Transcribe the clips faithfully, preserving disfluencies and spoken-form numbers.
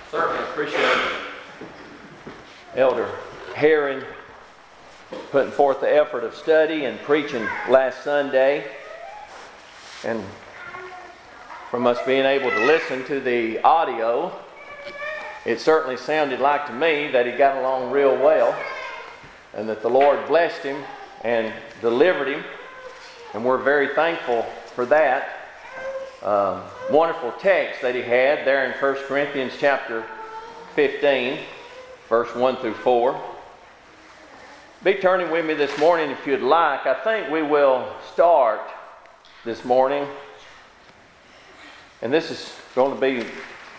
Certainly appreciate Elder Herring putting forth the effort of study and preaching last Sunday, and from us being able to listen to the audio, it certainly sounded like to me that he got along real well and that the Lord blessed him and delivered him, and we're very thankful for that. Uh, wonderful text that he had there in First Corinthians chapter fifteen, verse one through four. Be turning with me this morning if you'd like. I think we will start this morning, and this is going to be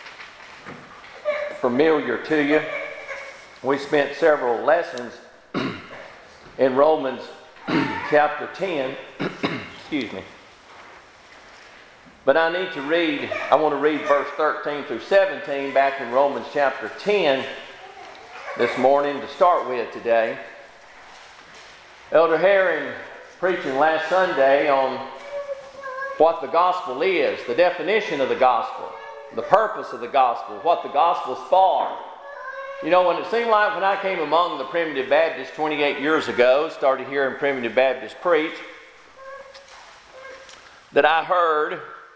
familiar to you. We spent several lessons in Romans chapter ten. Excuse me. But I need to read, I want to read verse thirteen through seventeen back in Romans chapter ten this morning to start with today. Elder Herring preaching last Sunday on what the gospel is, the definition of the gospel, the purpose of the gospel, what the gospel's for. You know, when it seemed like when I came among the Primitive Baptists twenty-eight years ago, started hearing Primitive Baptists preach, that I heard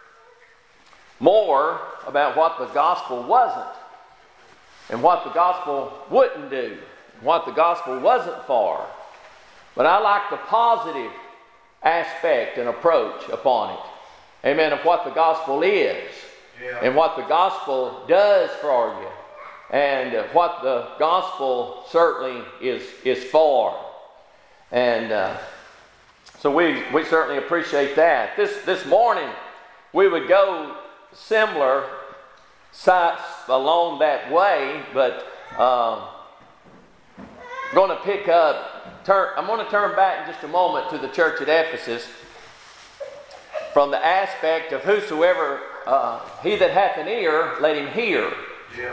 more about what the gospel wasn't and what the gospel wouldn't do, what the gospel wasn't for. But I like the positive aspect and approach upon it. Amen. Of what the gospel is, yeah, and what the gospel does for you, and what the gospel certainly is is for. And uh, so we we certainly appreciate that. This this morning we would go similar sites along that way, but um, going to pick up. Turn. I'm going to turn back in just a moment to the church at Ephesus from the aspect of whosoever uh, he that hath an ear, let him hear. Yeah.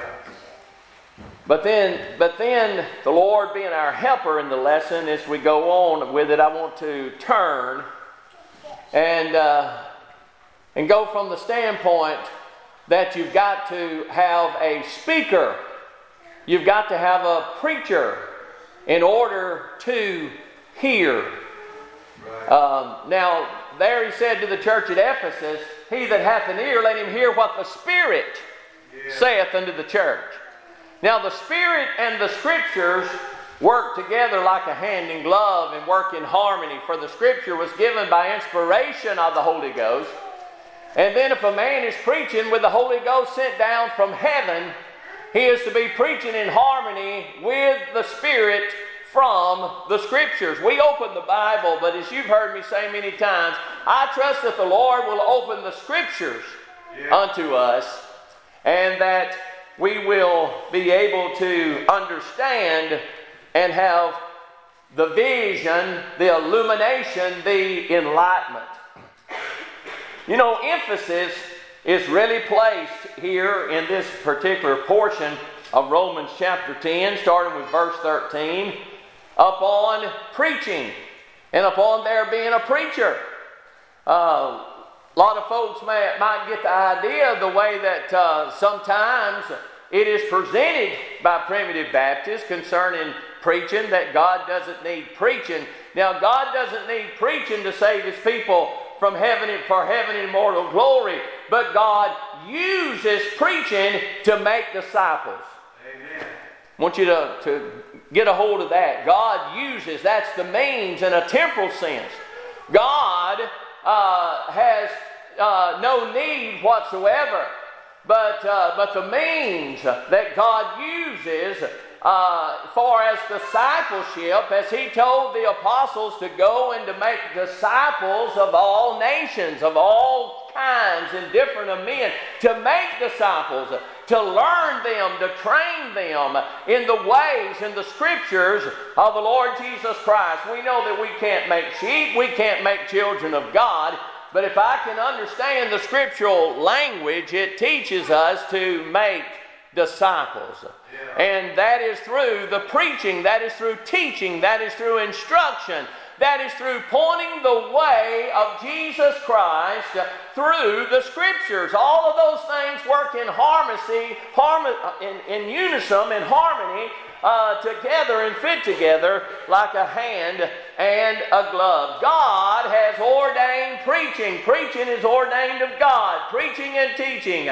But then, but then the Lord being our helper in the lesson, as we go on with it, I want to turn and. Uh, And go from the standpoint that you've got to have a speaker. You've got to have a preacher in order to hear. Right. Um, now, there he said to the church at Ephesus, he that hath an ear, let him hear what the Spirit yeah. saith unto the church. Now, the Spirit and the Scriptures work together like a hand in glove and work in harmony. For the Scripture was given by inspiration of the Holy Ghost. And then if a man is preaching with the Holy Ghost sent down from heaven, he is to be preaching in harmony with the Spirit from the Scriptures. We open the Bible, but as you've heard me say many times, I trust that the Lord will open the Scriptures yeah. unto us, and that we will be able to understand and have the vision, the illumination, the enlightenment. You know, emphasis is really placed here in this particular portion of Romans chapter ten, starting with verse thirteen, upon preaching and upon there being a preacher. Uh, a lot of folks may, might get the idea of the way that uh, sometimes it is presented by Primitive Baptists concerning preaching, that God doesn't need preaching. Now, God doesn't need preaching to save His people from heaven and for heaven and immortal glory, but God uses preaching to make disciples. Amen. I want you to, to get a hold of that. God uses, that's the means in a temporal sense. God uh, has uh, no need whatsoever, but uh, but the means that God uses Uh, for as discipleship, as he told the apostles to go and to make disciples of all nations, of all kinds and different of men, to make disciples, to learn them, to train them in the ways and the Scriptures of the Lord Jesus Christ. We know that we can't make sheep, we can't make children of God, but if I can understand the scriptural language, it teaches us to make disciples. Yeah. And that is through the preaching, that is through teaching, that is through instruction, that is through pointing the way of Jesus Christ through the Scriptures. All of those things work in harmony, harmony in, in unison, in harmony, uh, together and fit together like a hand and a glove. God has ordained preaching. Preaching is ordained of God. Preaching and teaching.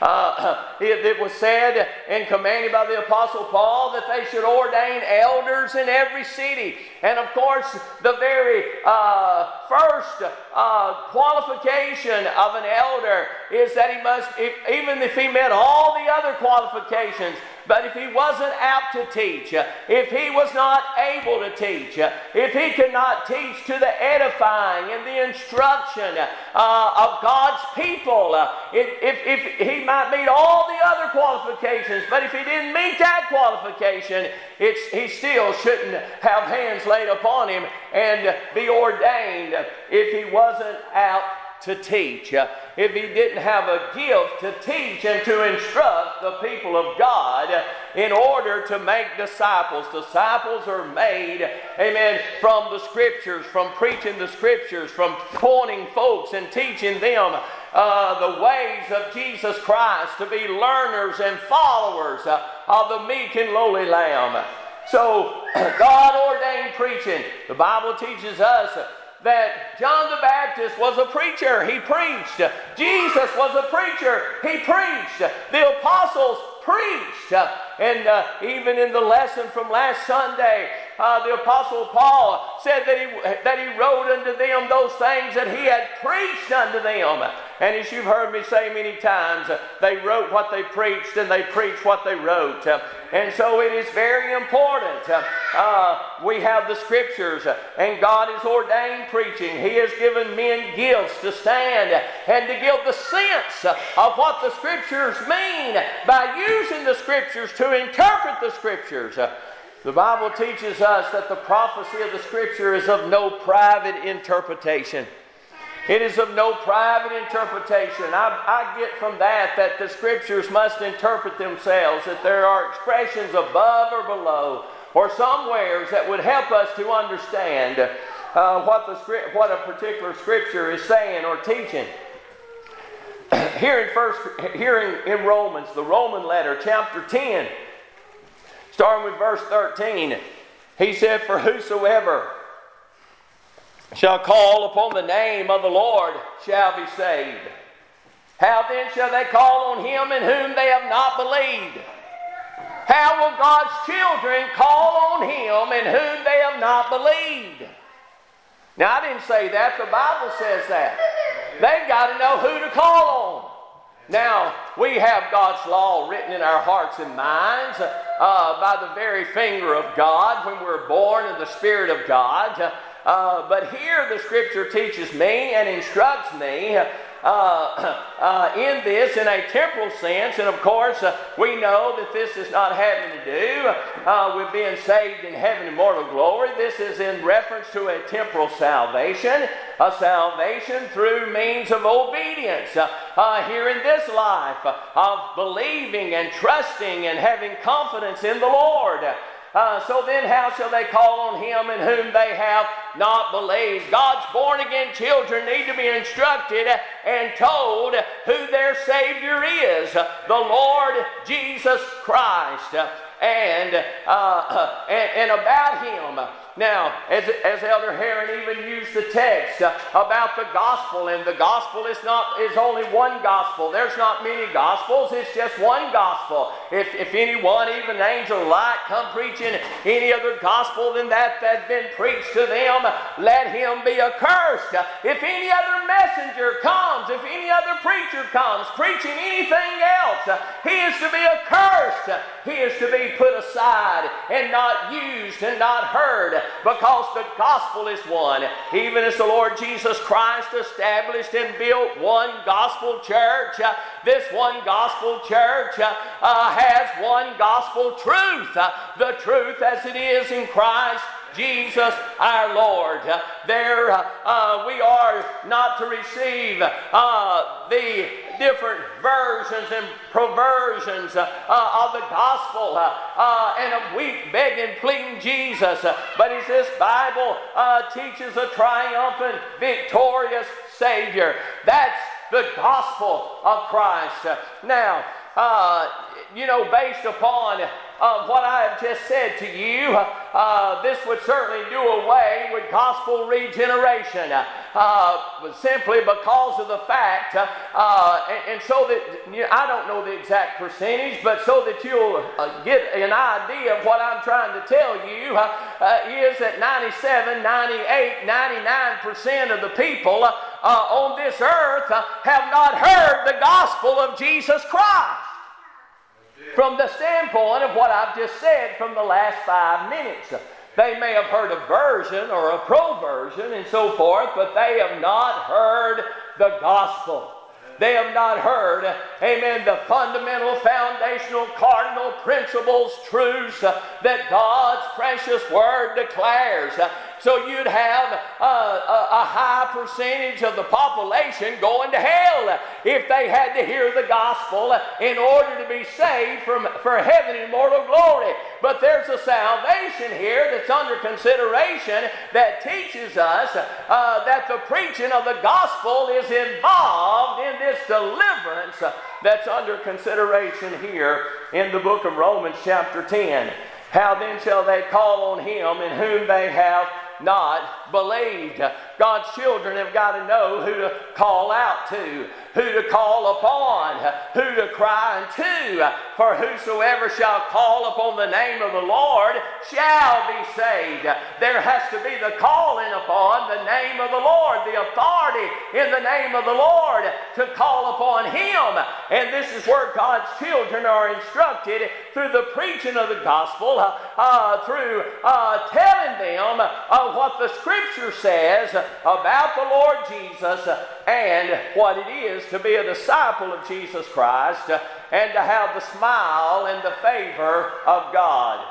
Uh, it, it was said and commanded by the Apostle Paul that they should ordain elders in every city. And of course, the very uh, first uh, qualification of an elder is that he must, if, even if he met all the other qualifications, but if he wasn't apt to teach, if he was not able to teach, if he could not teach to the edifying and the instruction uh, of God's people, uh, if, if, if he might meet all the other qualifications, but if he didn't meet that qualification, it's, he still shouldn't have hands laid upon him and be ordained if he wasn't apt to teach. Uh, if he didn't have a gift to teach and to instruct the people of God uh, in order to make disciples. Disciples are made, amen, from the Scriptures, from preaching the Scriptures, from pointing folks and teaching them uh, the ways of Jesus Christ, to be learners and followers uh, of the meek and lowly Lamb. So, God ordained preaching. The Bible teaches us that John the Baptist was a preacher. He preached. Jesus was a preacher. He preached. The apostles preached. And uh, even in the lesson from last Sunday, uh, the Apostle Paul said that he, that he wrote unto them those things that he had preached unto them. And as you've heard me say many times, uh, they wrote what they preached and they preached what they wrote. Uh, and so it is very important. Uh, uh, we have the Scriptures, uh, and God has ordained preaching. He has given men gifts to stand and to give the sense of what the Scriptures mean by using the Scriptures to interpret the Scriptures. Uh, the Bible teaches us that the prophecy of the Scripture is of no private interpretation. It is of no private interpretation. I, I get from that that the Scriptures must interpret themselves, that there are expressions above or below, or somewheres that would help us to understand uh, what, the, what a particular Scripture is saying or teaching. Here in first, here in, in Romans, the Roman letter, chapter ten, starting with verse thirteen, he said, "For whosoever shall call upon the name of the Lord shall be saved. How then shall they call on him in whom they have not believed? How will God's children call on him in whom they have not believed?" Now, I didn't say that. The Bible says that. They've got to know who to call on. Now, we have God's law written in our hearts and minds uh, by the very finger of God when we're born in the Spirit of God. Uh, but here the Scripture teaches me and instructs me uh, uh, in this in a temporal sense. And of course, uh, we know that this is not having to do uh, with being saved in heaven and immortal glory. This is in reference to a temporal salvation, a salvation through means of obedience uh, uh, here in this life, uh, of believing and trusting and having confidence in the Lord. Uh, so then how shall they call on him in whom they have not believed? God's born-again children need to be instructed and told who their Savior is, the Lord Jesus Christ, and, uh, and, and about him. Now, as, as Elder Heron even used the text uh, about the gospel, and the gospel is not is only one gospel. There's not many gospels. It's just one gospel. If, if anyone, even an angel of light, come preaching any other gospel than that that's been preached to them, let him be accursed. If any other messenger comes, if any other preacher comes preaching anything else, he is to be accursed. He is to be put aside and not used and not heard, because the gospel is one. Even as the Lord Jesus Christ established and built one gospel church, uh, this one gospel church uh, uh, has one gospel truth. Uh, the truth as it is in Christ Jesus our Lord. Uh, there uh, uh, we are not to receive uh, the different versions and perversions uh, uh, of the gospel uh, uh, and of weak begging, pleading Jesus. Uh, but as this Bible uh, teaches a triumphant, victorious Savior. That's the gospel of Christ. Now, uh, you know, based upon uh, what I have just said to you, uh, this would certainly do away with gospel regeneration, uh, simply because of the fact, uh, and, and so that, you know, I don't know the exact percentage, but so that you'll uh, get an idea of what I'm trying to tell you, uh, uh, is that ninety-seven, ninety-eight, ninety-nine percent of the people uh, uh, on this earth uh, have not heard the gospel of Jesus Christ. From the standpoint of what I've just said from the last five minutes. They may have heard a version or a pro-version and so forth, but they have not heard the gospel. They have not heard, amen, the fundamental, foundational, cardinal principles, truths uh, that God's precious Word declares. Uh, so you'd have uh, a, a high percentage of the population going to hell if they had to hear the gospel in order to be saved from, for heaven and immortal glory. But there's a salvation here that's under consideration that teaches us uh, that the preaching of the gospel is involved in this deliverance that's under consideration here in the book of Romans chapter ten. How then shall they call on him in whom they have not believed? God's children have got to know who to call out to, who to call upon, who to cry unto. For whosoever shall call upon the name of the Lord shall be saved. There has to be the calling upon the name of the Lord, the authority in the name of the Lord to call upon Him. And this is where God's children are instructed through the preaching of the gospel, uh, uh, through uh, telling them uh, what the Scripture says about the Lord Jesus and what it is to be a disciple of Jesus Christ and to have the smile and the favor of God.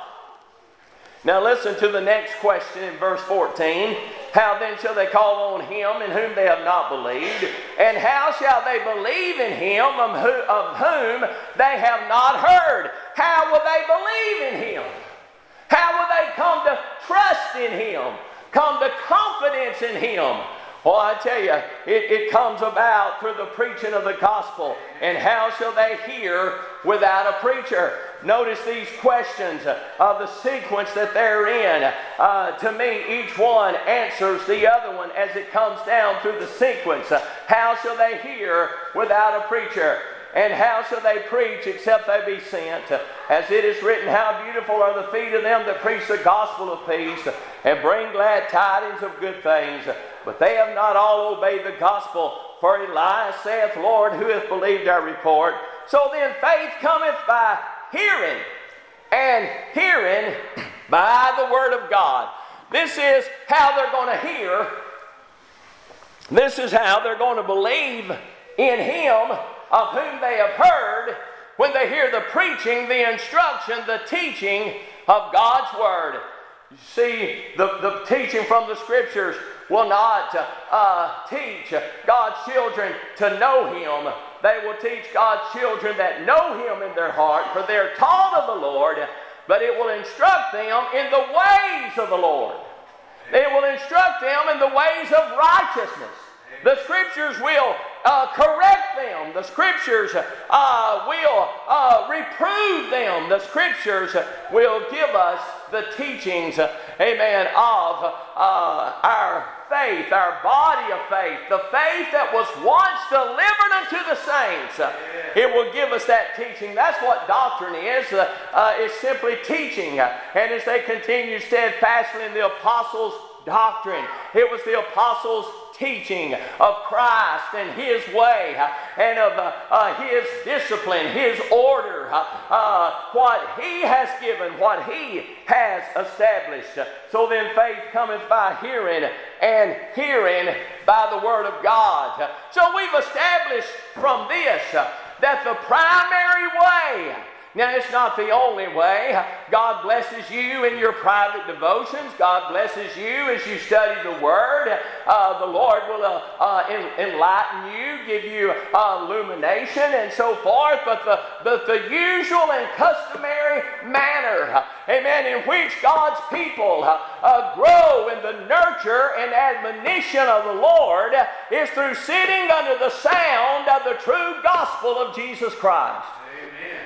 Now listen to the next question in verse fourteen. How then shall they call on him in whom they have not believed? And how shall they believe in him of, who, of whom they have not heard? How will they believe in him? How will they come to trust in him? Come to confidence in him? Well, I tell you, it, it comes about through the preaching of the gospel. And how shall they hear without a preacher? Notice these questions of the sequence that they're in. Uh, to me, each one answers the other one as it comes down through the sequence. How shall they hear without a preacher? And how shall they preach except they be sent? As it is written, how beautiful are the feet of them that preach the gospel of peace and bring glad tidings of good things. But they have not all obeyed the gospel. For Elias saith, Lord, who hath believed our report? So then faith cometh by hearing, and hearing by the word of God. This is how they're going to hear. This is how they're going to believe in Him of whom they have heard when they hear the preaching, the instruction, the teaching of God's Word. You see, the, the teaching from the Scriptures will not uh, teach God's children to know Him. They will teach God's children that know Him in their heart, for they are taught of the Lord, but it will instruct them in the ways of the Lord. It will instruct them in the ways of righteousness. The Scriptures will uh, correct them. The Scriptures uh, will uh, reprove them. The Scriptures will give us the teachings, amen, of uh, our faith, our body of faith, the faith that was once delivered unto the saints. It will give us that teaching. That's what doctrine is. Uh, uh, it's simply teaching. And as they continue steadfastly in the apostles' doctrine, it was the apostles' teaching of Christ and His way and of uh, uh, His discipline, His order, uh, uh, what He has given, what He has established. So then faith cometh by hearing, and hearing by the Word of God. So we've established from this uh, that the primary way Now, it's not the only way. God blesses you in your private devotions. God blesses you as you study the Word. Uh, the Lord will uh, uh, en- enlighten you, give you uh, illumination, and so forth. But the, but the usual and customary manner, amen, in which God's people uh, uh, grow in the nurture and admonition of the Lord is through sitting under the sound of the true gospel of Jesus Christ. Amen.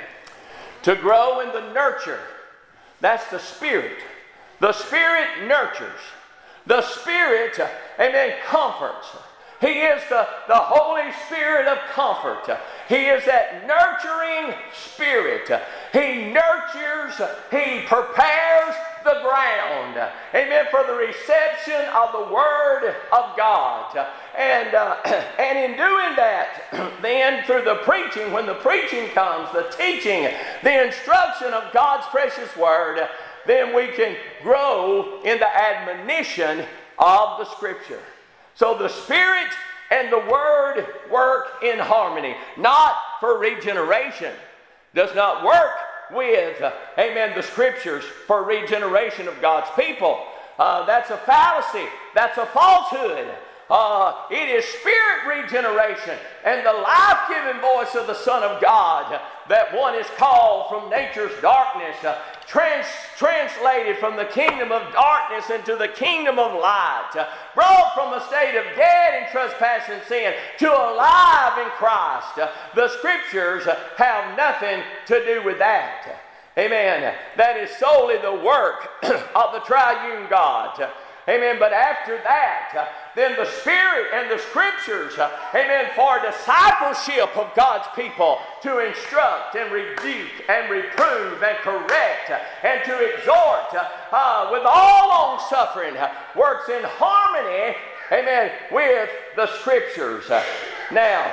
To grow in the nurture, that's the Spirit. The Spirit nurtures. The Spirit, amen, comforts. He is the, the Holy Spirit of comfort. He is that nurturing Spirit. He nurtures, He prepares the ground, amen, for the reception of the Word of God. And, uh, and in doing that, then through the preaching, when the preaching comes, the teaching, the instruction of God's precious Word, then we can grow in the admonition of the Scripture. So the Spirit and the Word work in harmony, not for regeneration. Does not work with, uh, amen, the Scriptures for regeneration of God's people. Uh, that's a fallacy. That's a falsehood. Uh, it is Spirit regeneration and the life-giving voice of the Son of God that one is called from nature's darkness, uh, trans- translated from the kingdom of darkness into the kingdom of light, uh, brought from a state of dead in trespass and sin to alive in Christ. Uh, the Scriptures uh, have nothing to do with that. Amen. That is solely the work of the triune God. Amen. But after that, uh, then the Spirit and the Scriptures, uh, amen, for discipleship of God's people to instruct and rebuke and reprove and correct uh, and to exhort uh, uh, with all long suffering uh, works in harmony, amen, with the Scriptures. Uh, now,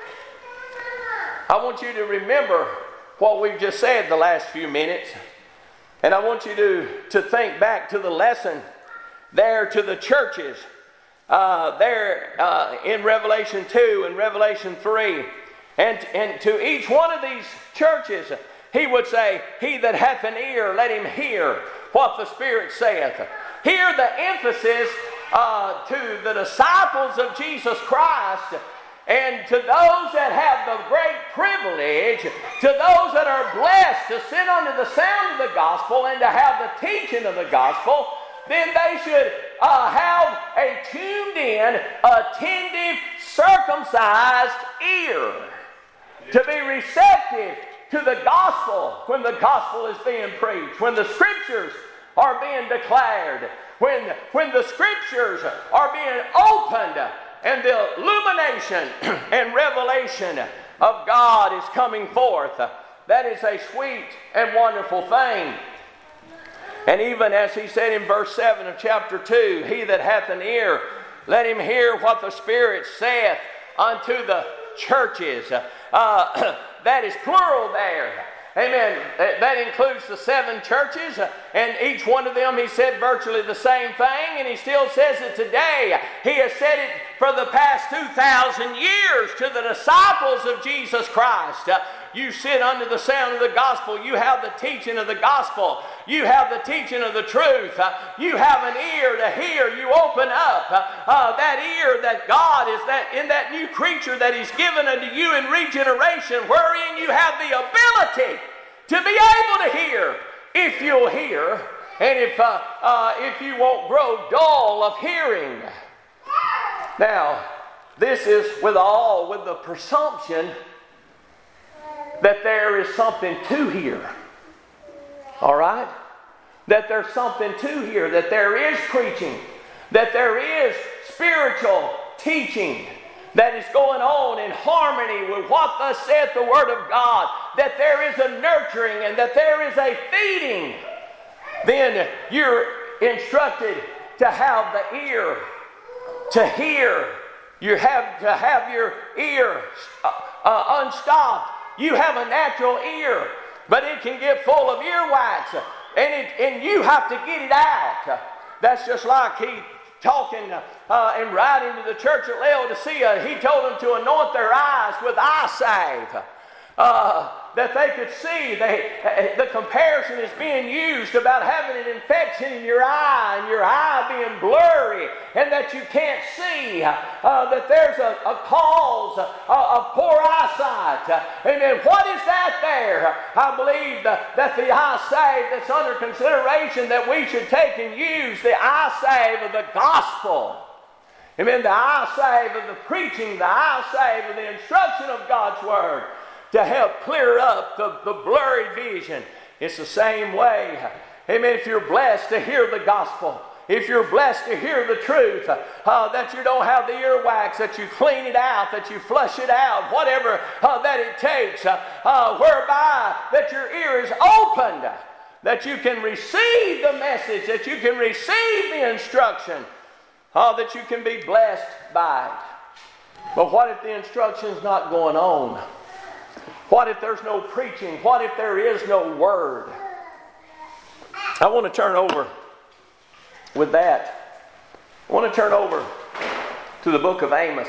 I want you to remember what we've just said the last few minutes, and I want you to, to think back to the lesson there to the churches uh, there uh, in Revelation two and Revelation three. And, and to each one of these churches, he would say, "He that hath an ear, let him hear what the Spirit saith." Here the emphasis uh, to the disciples of Jesus Christ, and to those that have the great privilege, to those that are blessed to sit under the sound of the gospel and to have the teaching of the gospel, then they should uh, have a tuned in, attentive, circumcised ear to be receptive to the gospel when the gospel is being preached, when the Scriptures are being declared, when, when the Scriptures are being opened and the illumination and revelation of God is coming forth. That is a sweet and wonderful thing. And even as he said in verse seven of chapter two, "He that hath an ear, let him hear what the Spirit saith unto the churches." Uh, that is plural there. Amen. That includes the seven churches, and each one of them, he said virtually the same thing, and he still says it today. He has said it for the past two thousand years to the disciples of Jesus Christ. Uh, you sit under the sound of the gospel. You have the teaching of the gospel. You have the teaching of the truth. Uh, you have an ear to hear. You open up uh, uh, that ear that God is that in that new creature that He's given unto you in regeneration, wherein you have the ability to be able to hear, if you'll hear, and if uh, uh, if you won't grow dull of hearing. Now, this is with all with the presumption that there is something to hear. All right? That there's something to hear, that there is preaching, that there is spiritual teaching that is going on in harmony with what thus saith the Word of God, that there is a nurturing and that there is a feeding. Then you're instructed to have the ear to hear. You have to have your ear uh, uh, unstopped. You have a natural ear, but it can get full of earwax, and it, and you have to get it out. That's just like he talking uh, and writing to the church at Laodicea. He told them to anoint their eyes with eye salve. Uh, that they could see. They, uh, the comparison is being used about having an infection in your eye and your eye being blurry and that you can't see, uh, that there's a, a cause uh, of poor eyesight. Uh, amen. What is that there? I believe that, that the eye salve that's under consideration that we should take and use, the eye salve of the gospel. Amen. The eye salve of the preaching, the eye salve of the instruction of God's Word to help clear up the, the blurry vision. It's the same way. Amen. If you're blessed to hear the gospel, if you're blessed to hear the truth, uh, that you don't have the earwax, that you clean it out, that you flush it out, whatever uh, that it takes, uh, uh, whereby that your ear is opened, that you can receive the message, that you can receive the instruction, uh, that you can be blessed by it. But what if the instruction's not going on? What if there's no preaching? What if there is no word? I want to turn over with that. I want to turn over to the book of Amos.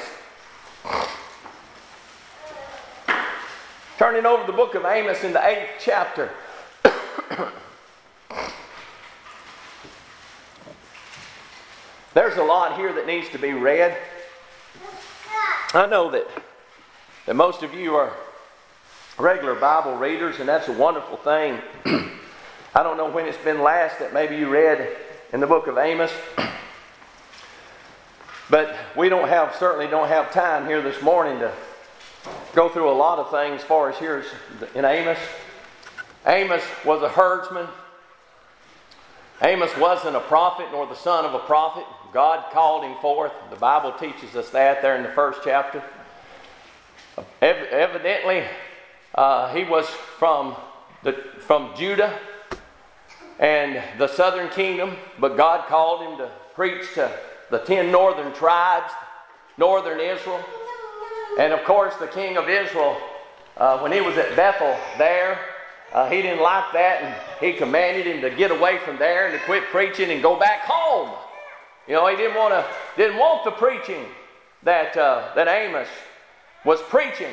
Turning over the book of Amos in the eighth chapter. There's a lot here that needs to be read. I know that, that most of you are regular Bible readers, and that's a wonderful thing. I don't know when it's been last that maybe you read in the book of Amos, but we don't have certainly don't have time here this morning to go through a lot of things as far as here in Amos. Amos was a herdsman. Amos wasn't a prophet nor the son of a prophet. God called him forth. The Bible teaches us that there in the first chapter. Ev- evidently, Uh, he was from the from Judah and the southern kingdom, but God called him to preach to the ten northern tribes, northern Israel. And of course, the king of Israel, uh, when he was at Bethel there, uh, he didn't like that, and he commanded him to get away from there and to quit preaching and go back home. You know, he didn't want to didn't want the preaching that uh, that Amos was preaching.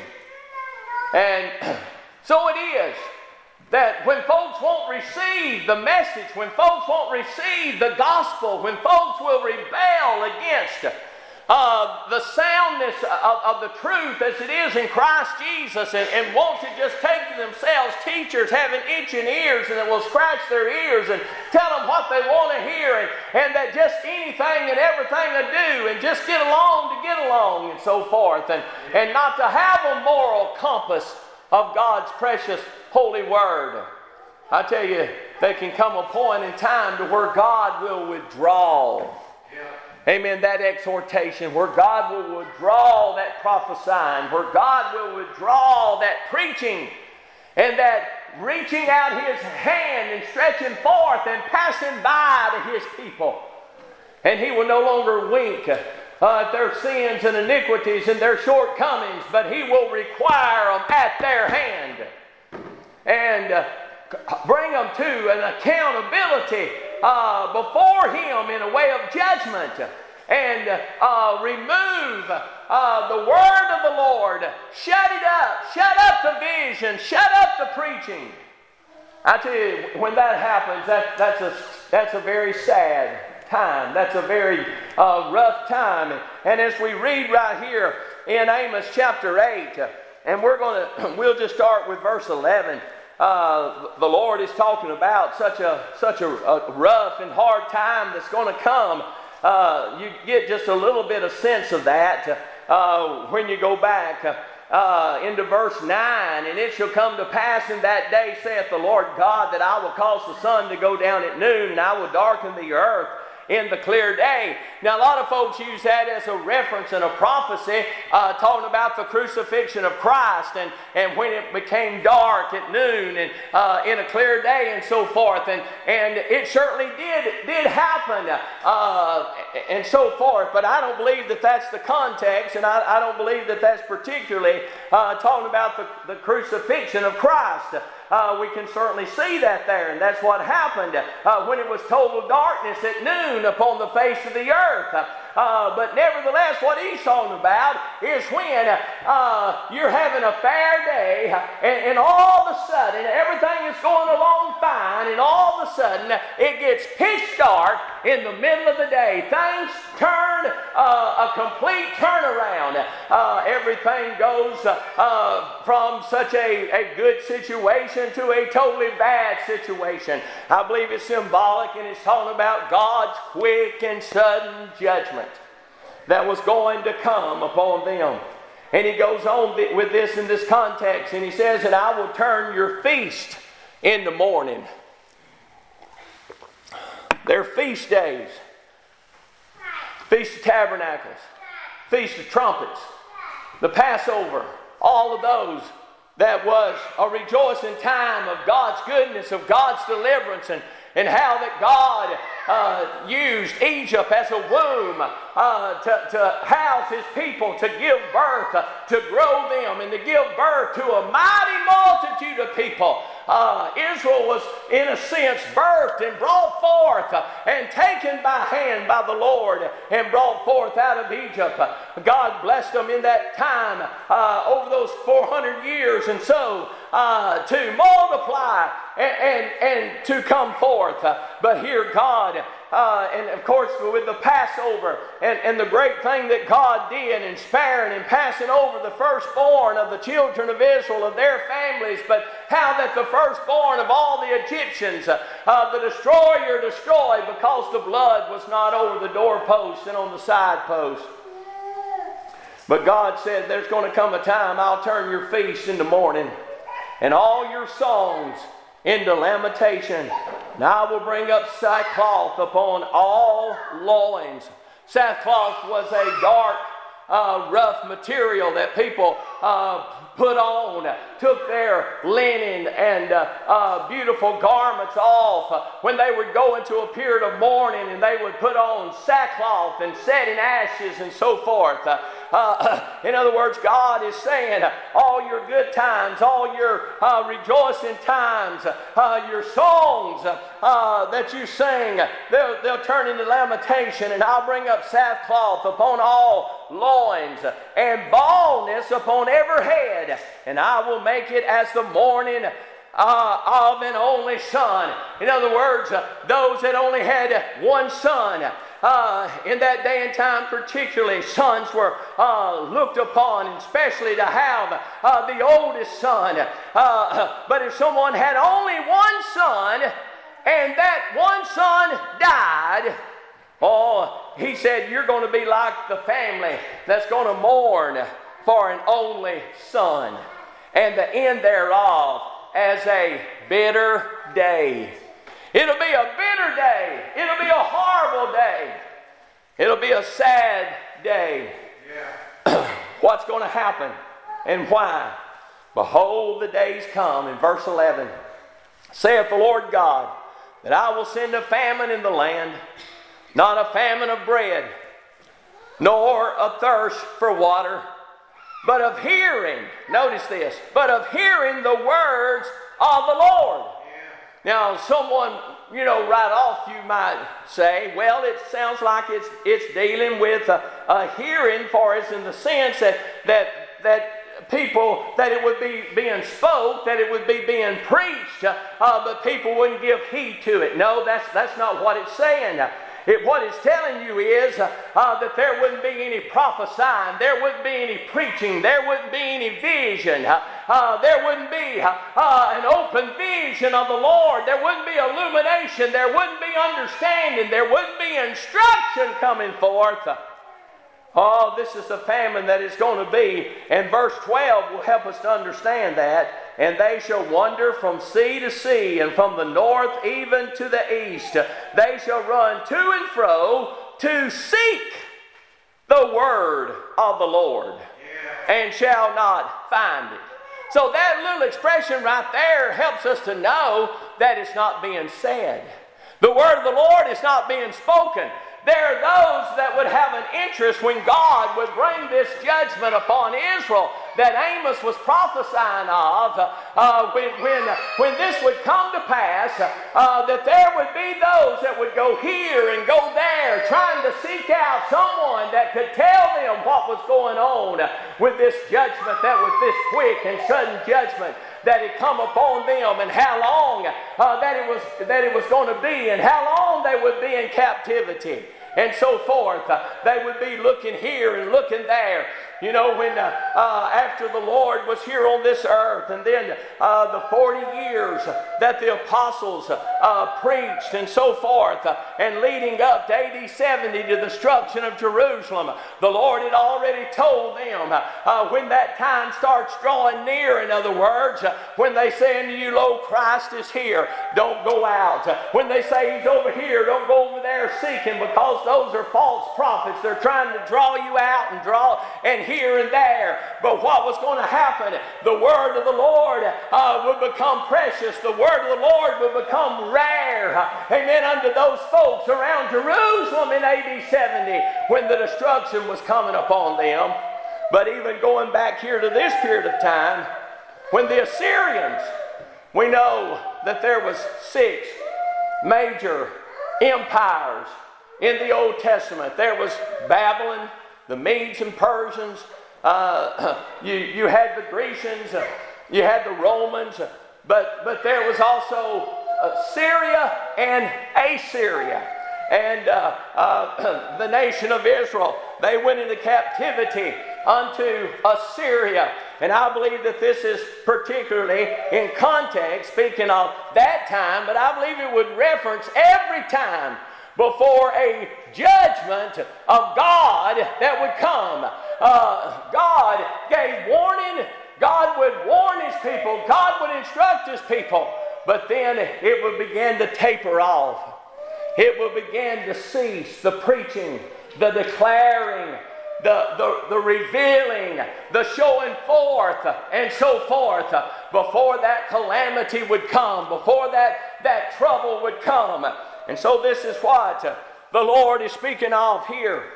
And so it is that when folks won't receive the message, when folks won't receive the gospel, when folks will rebel against uh, the soundness of, of the truth as it is in Christ Jesus, and, and want to just take to themselves teachers having itching ears and that will scratch their ears and tell them what they want to hear, and, and that just anything and everything they do and just get along to get along and so forth, and, and not to have a moral compass of God's precious holy word. I tell you, there can come a point in time to where God will withdraw. Amen, that exhortation, where God will withdraw that prophesying, where God will withdraw that preaching, and that reaching out His hand and stretching forth and passing by to His people. And He will no longer wink uh, at their sins and iniquities and their shortcomings, but He will require them at their hand and uh, bring them to an accountability uh, before Him in a way of judgment, and uh, remove uh, the word of the Lord. Shut it up. Shut up the vision. Shut up the preaching. I tell you, when that happens, that, that's a that's a very sad time. That's a very uh, rough time. And, and as we read right here in Amos chapter eight, and we're going to we'll just start with verse eleven. Uh, the Lord is talking about such a such a, a rough and hard time that's going to come. Uh, you get just a little bit of sense of that uh, when you go back uh, into verse nine. And it shall come to pass in that day, saith the Lord God, that I will cause the sun to go down at noon, and I will darken the earth in the clear day. Now, a lot of folks use that as a reference and a prophecy, uh, talking about the crucifixion of Christ, and, and when it became dark at noon and uh, in a clear day and so forth. And, and it certainly did, did happen uh, and so forth. But I don't believe that that's the context, and I, I don't believe that that's particularly uh, talking about the, the crucifixion of Christ. Uh, we can certainly see that there, and that's what happened uh, when it was total darkness at noon. moon upon the face of the earth. Uh, but nevertheless, what he's talking about is when uh, you're having a fair day, and, and all of a sudden everything is going along fine, and all of a sudden it gets pitch dark in the middle of the day. Things turn uh, a complete turnaround. Uh, everything goes uh, uh, from such a, a good situation to a totally bad situation. I believe it's symbolic, and it's talking about God's quick and sudden judgment that was going to come upon them. And he goes on with this in this context, and he says, and I will turn your feast in the morning. Their feast days, Feast of Tabernacles, Feast of Trumpets, the Passover, all of those, that was a rejoicing time of God's goodness, of God's deliverance, and, and how that God uh, used Egypt as a womb uh, to, to house his people, to give birth, uh, to grow them, and to give birth to a mighty multitude of people. Uh, Israel was, in a sense, birthed and brought forth uh, and taken by hand by the Lord and brought forth out of Egypt. Uh, God blessed them in that time uh, over those four hundred years and so uh, to multiply and, and, and to come forth. Uh, but here God, uh, and of course with the Passover and, and the great thing that God did in sparing and passing over the firstborn of the children of Israel, of their families, but how that the firstborn of all the Egyptians, uh, uh, the destroyer destroyed because the blood was not over the doorpost and on the side post. But God said, there's going to come a time I'll turn your feast into mourning and all your songs into lamentation. And I will bring up sackcloth upon all loins. Sackcloth was a dark, uh, rough material that people uh, put on, took their linen and uh, uh, beautiful garments off uh, when they would go into a period of mourning, and they would put on sackcloth and set in ashes and so forth. Uh, uh, in other words, God is saying uh, all your good times, all your uh, rejoicing times, uh, your songs uh, uh, that you sing, they'll, they'll turn into lamentation, and I'll bring up sackcloth upon all loins and baldness upon every head, and I will make it as the mourning uh, of an only son. In other words, uh, those that only had one son. Uh, in that day and time particularly, sons were uh, looked upon, and especially to have uh, the oldest son. Uh, but if someone had only one son, and that one son died, oh, he said, you're going to be like the family that's going to mourn for an only son, and the end thereof as a bitter day. It'll be a bitter day. It'll be a horrible day. It'll be a sad day. Yeah. What's going to happen and why? Behold, the days come, in verse eleven, saith the Lord God, that I will send a famine in the land, not a famine of bread, nor a thirst for water, but of hearing, notice this, but of hearing the words of the Lord. Yeah. Now, someone, you know, right off you might say, well, it sounds like it's it's dealing with a, a hearing, for it's in the sense that that that people, that it would be being spoke, that it would be being preached, uh, but people wouldn't give heed to it. No, that's that's not what it's saying. It, what it's telling you is uh, uh, that there wouldn't be any prophesying, there wouldn't be any preaching, there wouldn't be any vision, uh, uh, there wouldn't be uh, uh, an open vision of the Lord, there wouldn't be illumination, there wouldn't be understanding, there wouldn't be instruction coming forth. Oh, this is the famine that is going to be. And verse twelve will help us to understand that. And they shall wander from sea to sea, and from the north even to the east. They shall run to and fro to seek the word of the Lord, yeah, and shall not find it. So that little expression right there helps us to know that it's not being said. The word of the Lord is not being spoken. there are those that would have an interest when God would bring this judgment upon Israel that Amos was prophesying of, uh, when, when, when this would come to pass, uh, that there would be those that would go here and go there trying to seek out someone that could tell them what was going on with this judgment that was this quick and sudden judgment that had come upon them, and how long uh, that it was that it was going to be, and how long they would be in captivity, and so forth. Uh, they would be looking here and looking there. You know, when uh, uh, after the Lord was here on this earth, and then uh, the forty years that the apostles uh, preached and so forth, uh, and leading up to A D seventy, to the destruction of Jerusalem, the Lord had already told them uh, uh, when that time starts drawing near, in other words, uh, when they say unto you, lo, Christ is here, don't go out. Uh, when they say he's over here, don't go over there seeking, because those are false prophets. They're trying to draw you out and draw and here and there. But what was going to happen? The word of the Lord uh, would become precious. The word of the Lord would become rare. Amen. Unto those folks around Jerusalem in A D seventy, when the destruction was coming upon them. But even going back here to this period of time, when the Assyrians, we know that there was six major empires in the Old Testament. There was Babylon, the Medes and Persians, uh, you, you had the Grecians, uh, you had the Romans, uh, but, but there was also uh, Syria and Assyria. And uh, uh, the nation of Israel, they went into captivity unto Assyria. And I believe that this is particularly in context, speaking of that time, but I believe it would reference every time before a judgment of God that would come. Uh, God gave warning. God would warn His people. God would instruct His people. But then it would begin to taper off. It would begin to cease. The preaching, the declaring, the, the, the revealing, the showing forth, and so forth, before that calamity would come, before that, that trouble would come. And so this is what the Lord is speaking of here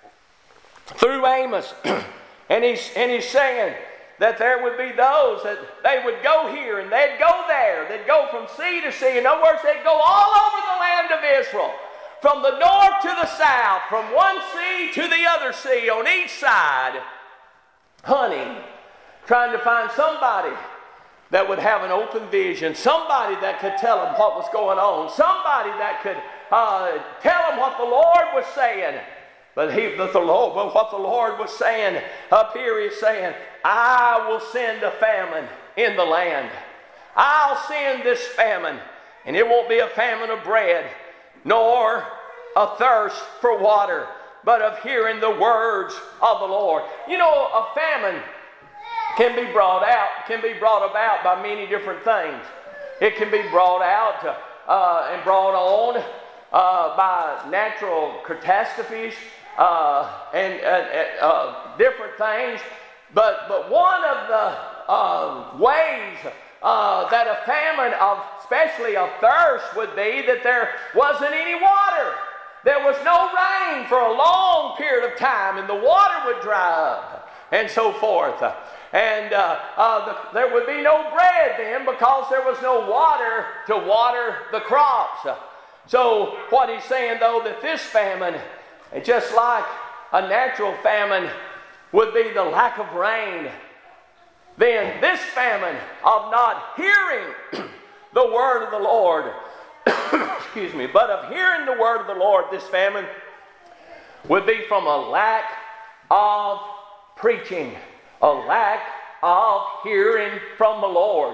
through Amos. and, he's, and he's saying that there would be those that they would go here and they'd go there. They'd go from sea to sea. In other words, they'd go all over the land of Israel. From the north to the south, from one sea to the other sea, on each side, hunting, trying to find somebody that would have an open vision, somebody that could tell them what was going on, somebody that could uh, tell them what the Lord was saying. But he, but the Lord, but what the Lord was saying up here, He's saying, I will send a famine in the land. I'll send this famine, and it won't be a famine of bread, nor a thirst for water, but of hearing the words of the Lord. You know, a famine can be brought out, can be brought about by many different things. It can be brought out uh, and brought on uh, by natural catastrophes uh, and uh, uh, different things. But but one of the uh, ways uh, that a famine of, especially of thirst, would be that there wasn't any water. There was no rain for a long period of time, and the water would dry up, and so forth. And uh, uh, the, there would be no bread then, because there was no water to water the crops. So what he's saying, though, that this famine, just like a natural famine would be the lack of rain, then this famine of not hearing the word of the Lord, excuse me, but of hearing the word of the Lord, this famine would be from a lack of preaching, a lack of hearing from the Lord.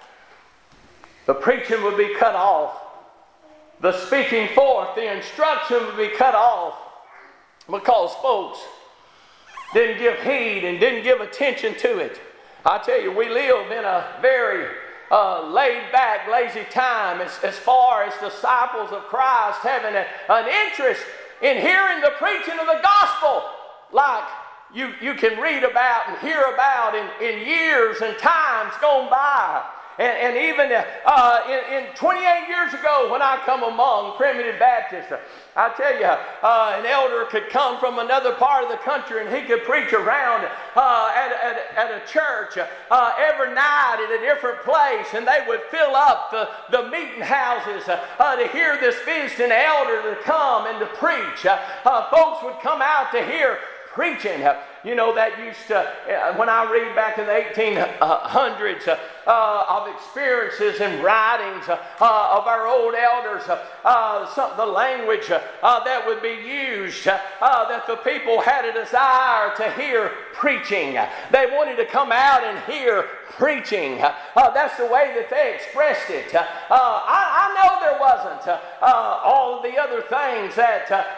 The preaching would be cut off. The speaking forth, the instruction would be cut off, because folks didn't give heed and didn't give attention to it. I tell you, we live in a very uh, laid-back, lazy time as, as far as disciples of Christ having a, an interest in hearing the preaching of the gospel, like you, you can read about and hear about in, in years and times gone by. and, and even uh, in, in twenty-eight years ago when I come among Primitive Baptists, I tell you, uh, an elder could come from another part of the country and he could preach around uh, at, at, at a church uh, every night at a different place, and they would fill up the, the meeting houses uh, to hear this visiting elder to come and to preach. Uh, uh, folks would come out to hear preaching. Uh, you know, that used to, uh, when I read back in the eighteen hundreds uh, uh, of experiences and writings uh, uh, of our old elders, uh, uh, some, the language uh, uh, that would be used, uh, uh, that the people had a desire to hear preaching. They wanted to come out and hear preaching. Uh, that's the way that they expressed it. Uh, I, I know there wasn't uh, uh, all of the other things that uh,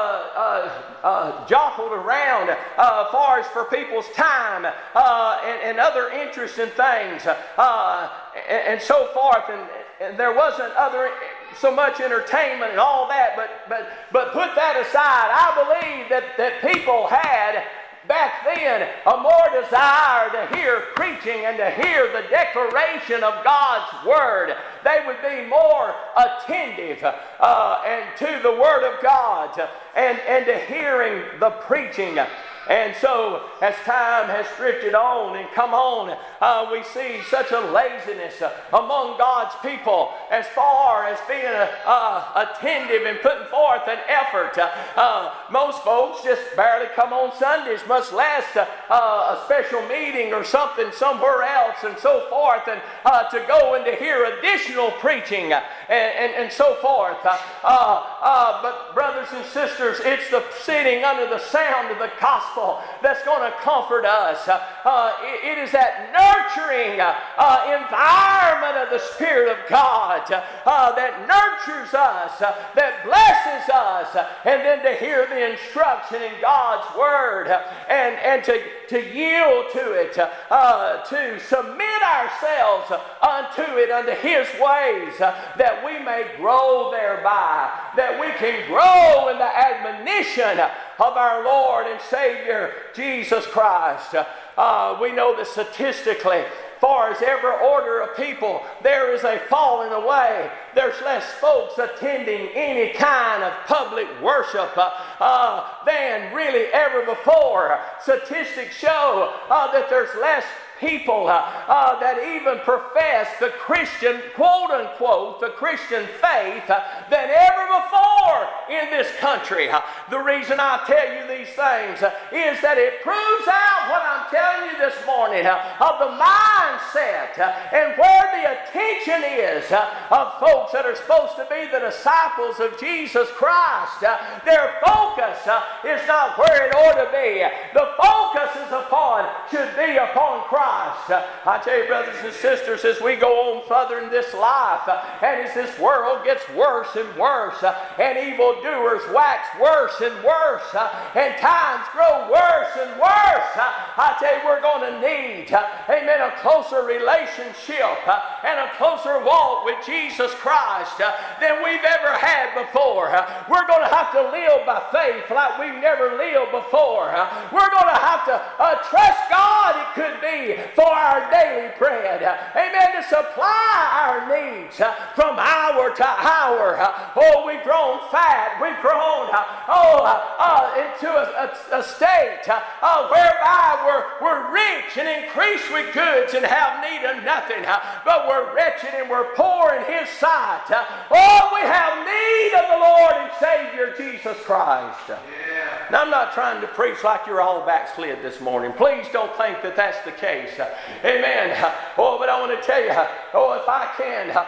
uh, uh, jostled around uh, as far as for people's time uh, and, and other interesting things uh, and, and so forth. And, and there wasn't other so much entertainment and all that. But but but put that aside. I believe that that people had back then a more desire to hear preaching and to hear the declaration of God's Word. They would be more attentive uh, and to the Word of God and, and to hearing the preaching. And so, as time has drifted on and come on, uh, we see such a laziness uh, among God's people as far as being uh, uh, attentive and putting forth an effort. Uh, uh, most folks just barely come on Sundays, much less uh, uh, a special meeting or something somewhere else and so forth, and uh, to go and to hear additional preaching uh, and, and, and so forth. Uh, uh, uh, but brothers and sisters, it's the sitting under the sound of the gospel that's going to comfort us. Uh, uh, it, it is that nurturing uh, uh, environment of the Spirit of God uh, that nurtures us, uh, that blesses us, uh, and then to hear the instruction in God's Word uh, and, and to, to yield to it, uh, to submit ourselves unto it, unto His ways, uh, that we may grow thereby, that we can grow in the admonition of our Lord and Savior Jesus Christ. Uh, we know that statistically, far as every order of people, there is a falling away. There's less folks attending any kind of public worship uh, uh, than really ever before. Statistics show uh, that there's less people uh, uh, that even profess the Christian, quote unquote, the Christian faith uh, than ever before in this country. Uh, the reason I tell you these things uh, is that it proves out what I'm telling you this morning uh, of the mindset uh, and where the attention is uh, of folks that are supposed to be the disciples of Jesus Christ. Uh, their focus uh, is not where it ought to be. The focus is upon, should be upon Christ. Uh, I tell you, brothers and sisters, as we go on further in this life, uh, and as this world gets worse and worse, uh, and evildoers wax worse and worse, uh, and times grow worse and worse, uh, I tell you, we're going to need, uh, amen, a closer relationship uh, and a closer walk with Jesus Christ uh, than we've ever had before. Uh, we're going to have to live by faith like we've never lived before. Uh, we're going to have to uh, trust God, it could be, for our daily bread. Amen. To supply our needs uh, from hour to hour. Uh, oh, we've grown fat. We've grown uh, oh, uh, uh, into a, a, a state uh, uh, whereby we're, we're rich and increased with goods and have need of nothing. Uh, but we're wretched and we're poor in His sight. Uh, oh, we have need of the Lord and Savior Jesus Christ. Yeah. Now, I'm not trying to preach like you're all backslid this morning. Please don't think that that's the case. Amen. Oh, but I want to tell you, oh, if I can uh,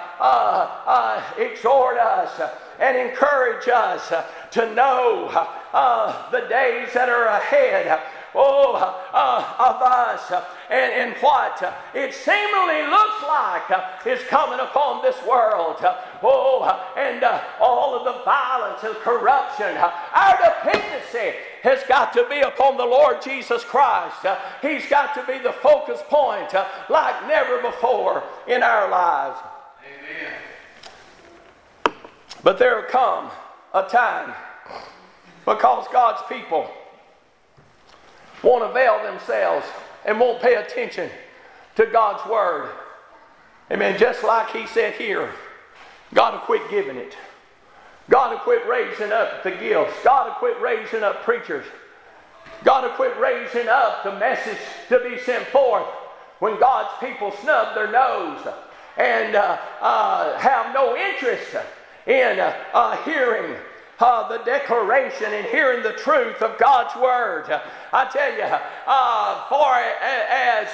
uh, exhort us and encourage us to know uh, the days that are ahead, oh, uh, of us, uh, and, and what uh, it seemingly looks like uh, is coming upon this world. Uh, oh, uh, and uh, all of the violence and corruption. Uh, our dependency has got to be upon the Lord Jesus Christ. Uh, he's got to be the focus point uh, like never before in our lives. Amen. But there will come a time, because God's people won't avail themselves and won't pay attention to God's Word. Amen. Just like he said here, God will quit giving it. God will quit raising up the gifts. God will quit raising up preachers. God will quit raising up the message to be sent forth when God's people snub their nose and uh, uh, have no interest in uh, uh, hearing Uh, the declaration and hearing the truth of God's Word. I tell you, uh, for as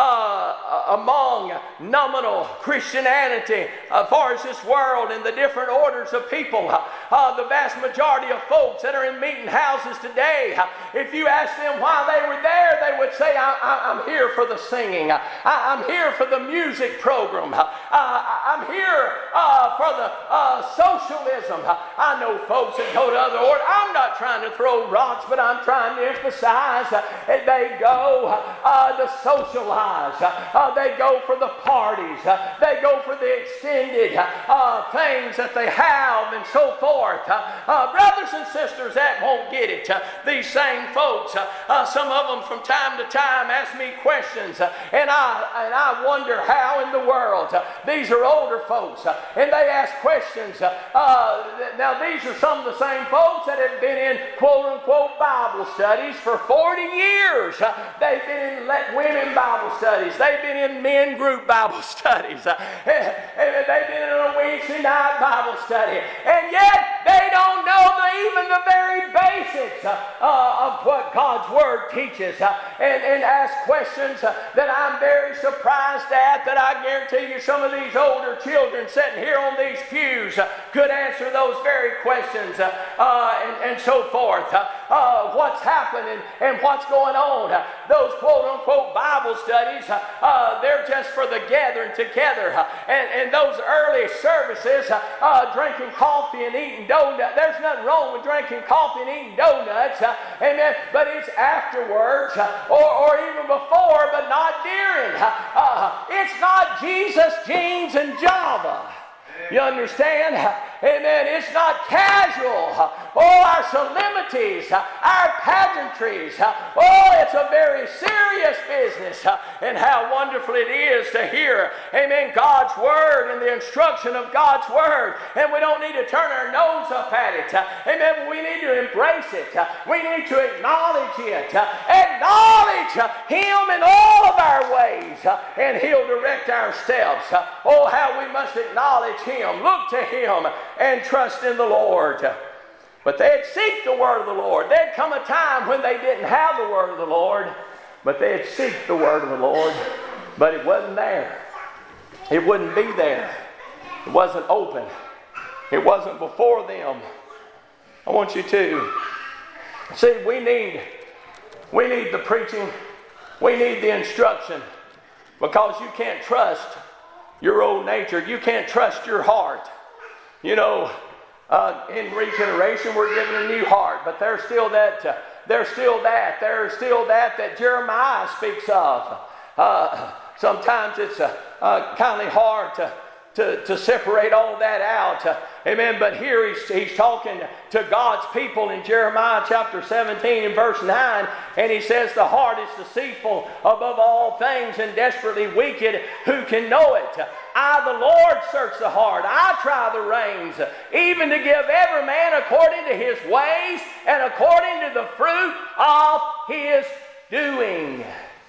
uh, among nominal Christianity, as far as this world and the different orders of people, uh, the vast majority of folks that are in meeting houses today, if you ask them why they were there, they would say, I, I, I'm here for the singing. I, I'm here for the music program. Uh, I'm here uh, for the uh, socialism. I know folks that go to other orders. I'm not trying to throw rocks, but I'm trying to emphasize uh, they go uh, to socialize. Uh, they go for the parties. Uh, they go for the extended uh, things that they have and so forth. Uh, uh, brothers and sisters, that won't get it. Uh, these same folks, uh, uh, some of them from time to time ask me questions, uh, and I and I wonder how in the world. Uh, these are older folks, uh, and they ask questions. Uh, uh, now these are some of the same folks that have been in quote-unquote Bible studies for forty years. Uh, they've been in let women Bible studies. They've been in men group Bible studies. Uh, and they've been in a Wednesday night Bible study. And yet they don't know the, even the very basics uh, uh, of what God's Word teaches. Uh, and, and ask questions uh, that I'm very surprised at, that I guarantee you some of these older children sitting here on these pews uh, could answer those very questions. Uh, uh, and, and so forth. Uh, uh, what's happening and what's going on. Uh, those quote-unquote Bible studies, uh, uh, they're just for the gathering together. Uh, and, and those early services, uh, uh, drinking coffee and eating donuts. There's nothing wrong with drinking coffee and eating donuts. Uh, amen. But it's afterwards uh, or, or even before, but not during. Uh, uh, it's not Jesus, James, and Java. You understand? Amen. It's not casual. Oh, our solemnities, our pageantries. Oh, it's a very serious business. And how wonderful it is to hear, amen, God's Word and the instruction of God's Word. And we don't need to turn our nose up at it. Amen. We need to embrace it. We need to acknowledge it. Acknowledge Him in all of our ways. And He'll direct our steps. Oh, how we must acknowledge Him. Look to Him and trust in the Lord. But they'd seek the Word of the Lord. There'd come a time when they didn't have the Word of the Lord, but they'd seek the Word of the Lord, but it wasn't there. It wouldn't be there. It wasn't open. It wasn't before them. I want you to see, we need we need the preaching. We need the instruction, because you can't trust your old nature. You can't trust your heart. You know, uh, in regeneration, we're given a new heart, but there's still that. Uh, there's still that. There's still that that Jeremiah speaks of. Uh, sometimes it's uh, uh, kind of hard to, to to separate all that out. Uh, amen. But here he's he's talking to God's people in Jeremiah chapter seventeen and verse nine, and he says, "The heart is deceitful above all things and desperately wicked. Who can know it? I, the Lord, search the heart. I try the reins, even to give every man according to his ways and according to the fruit of his doing."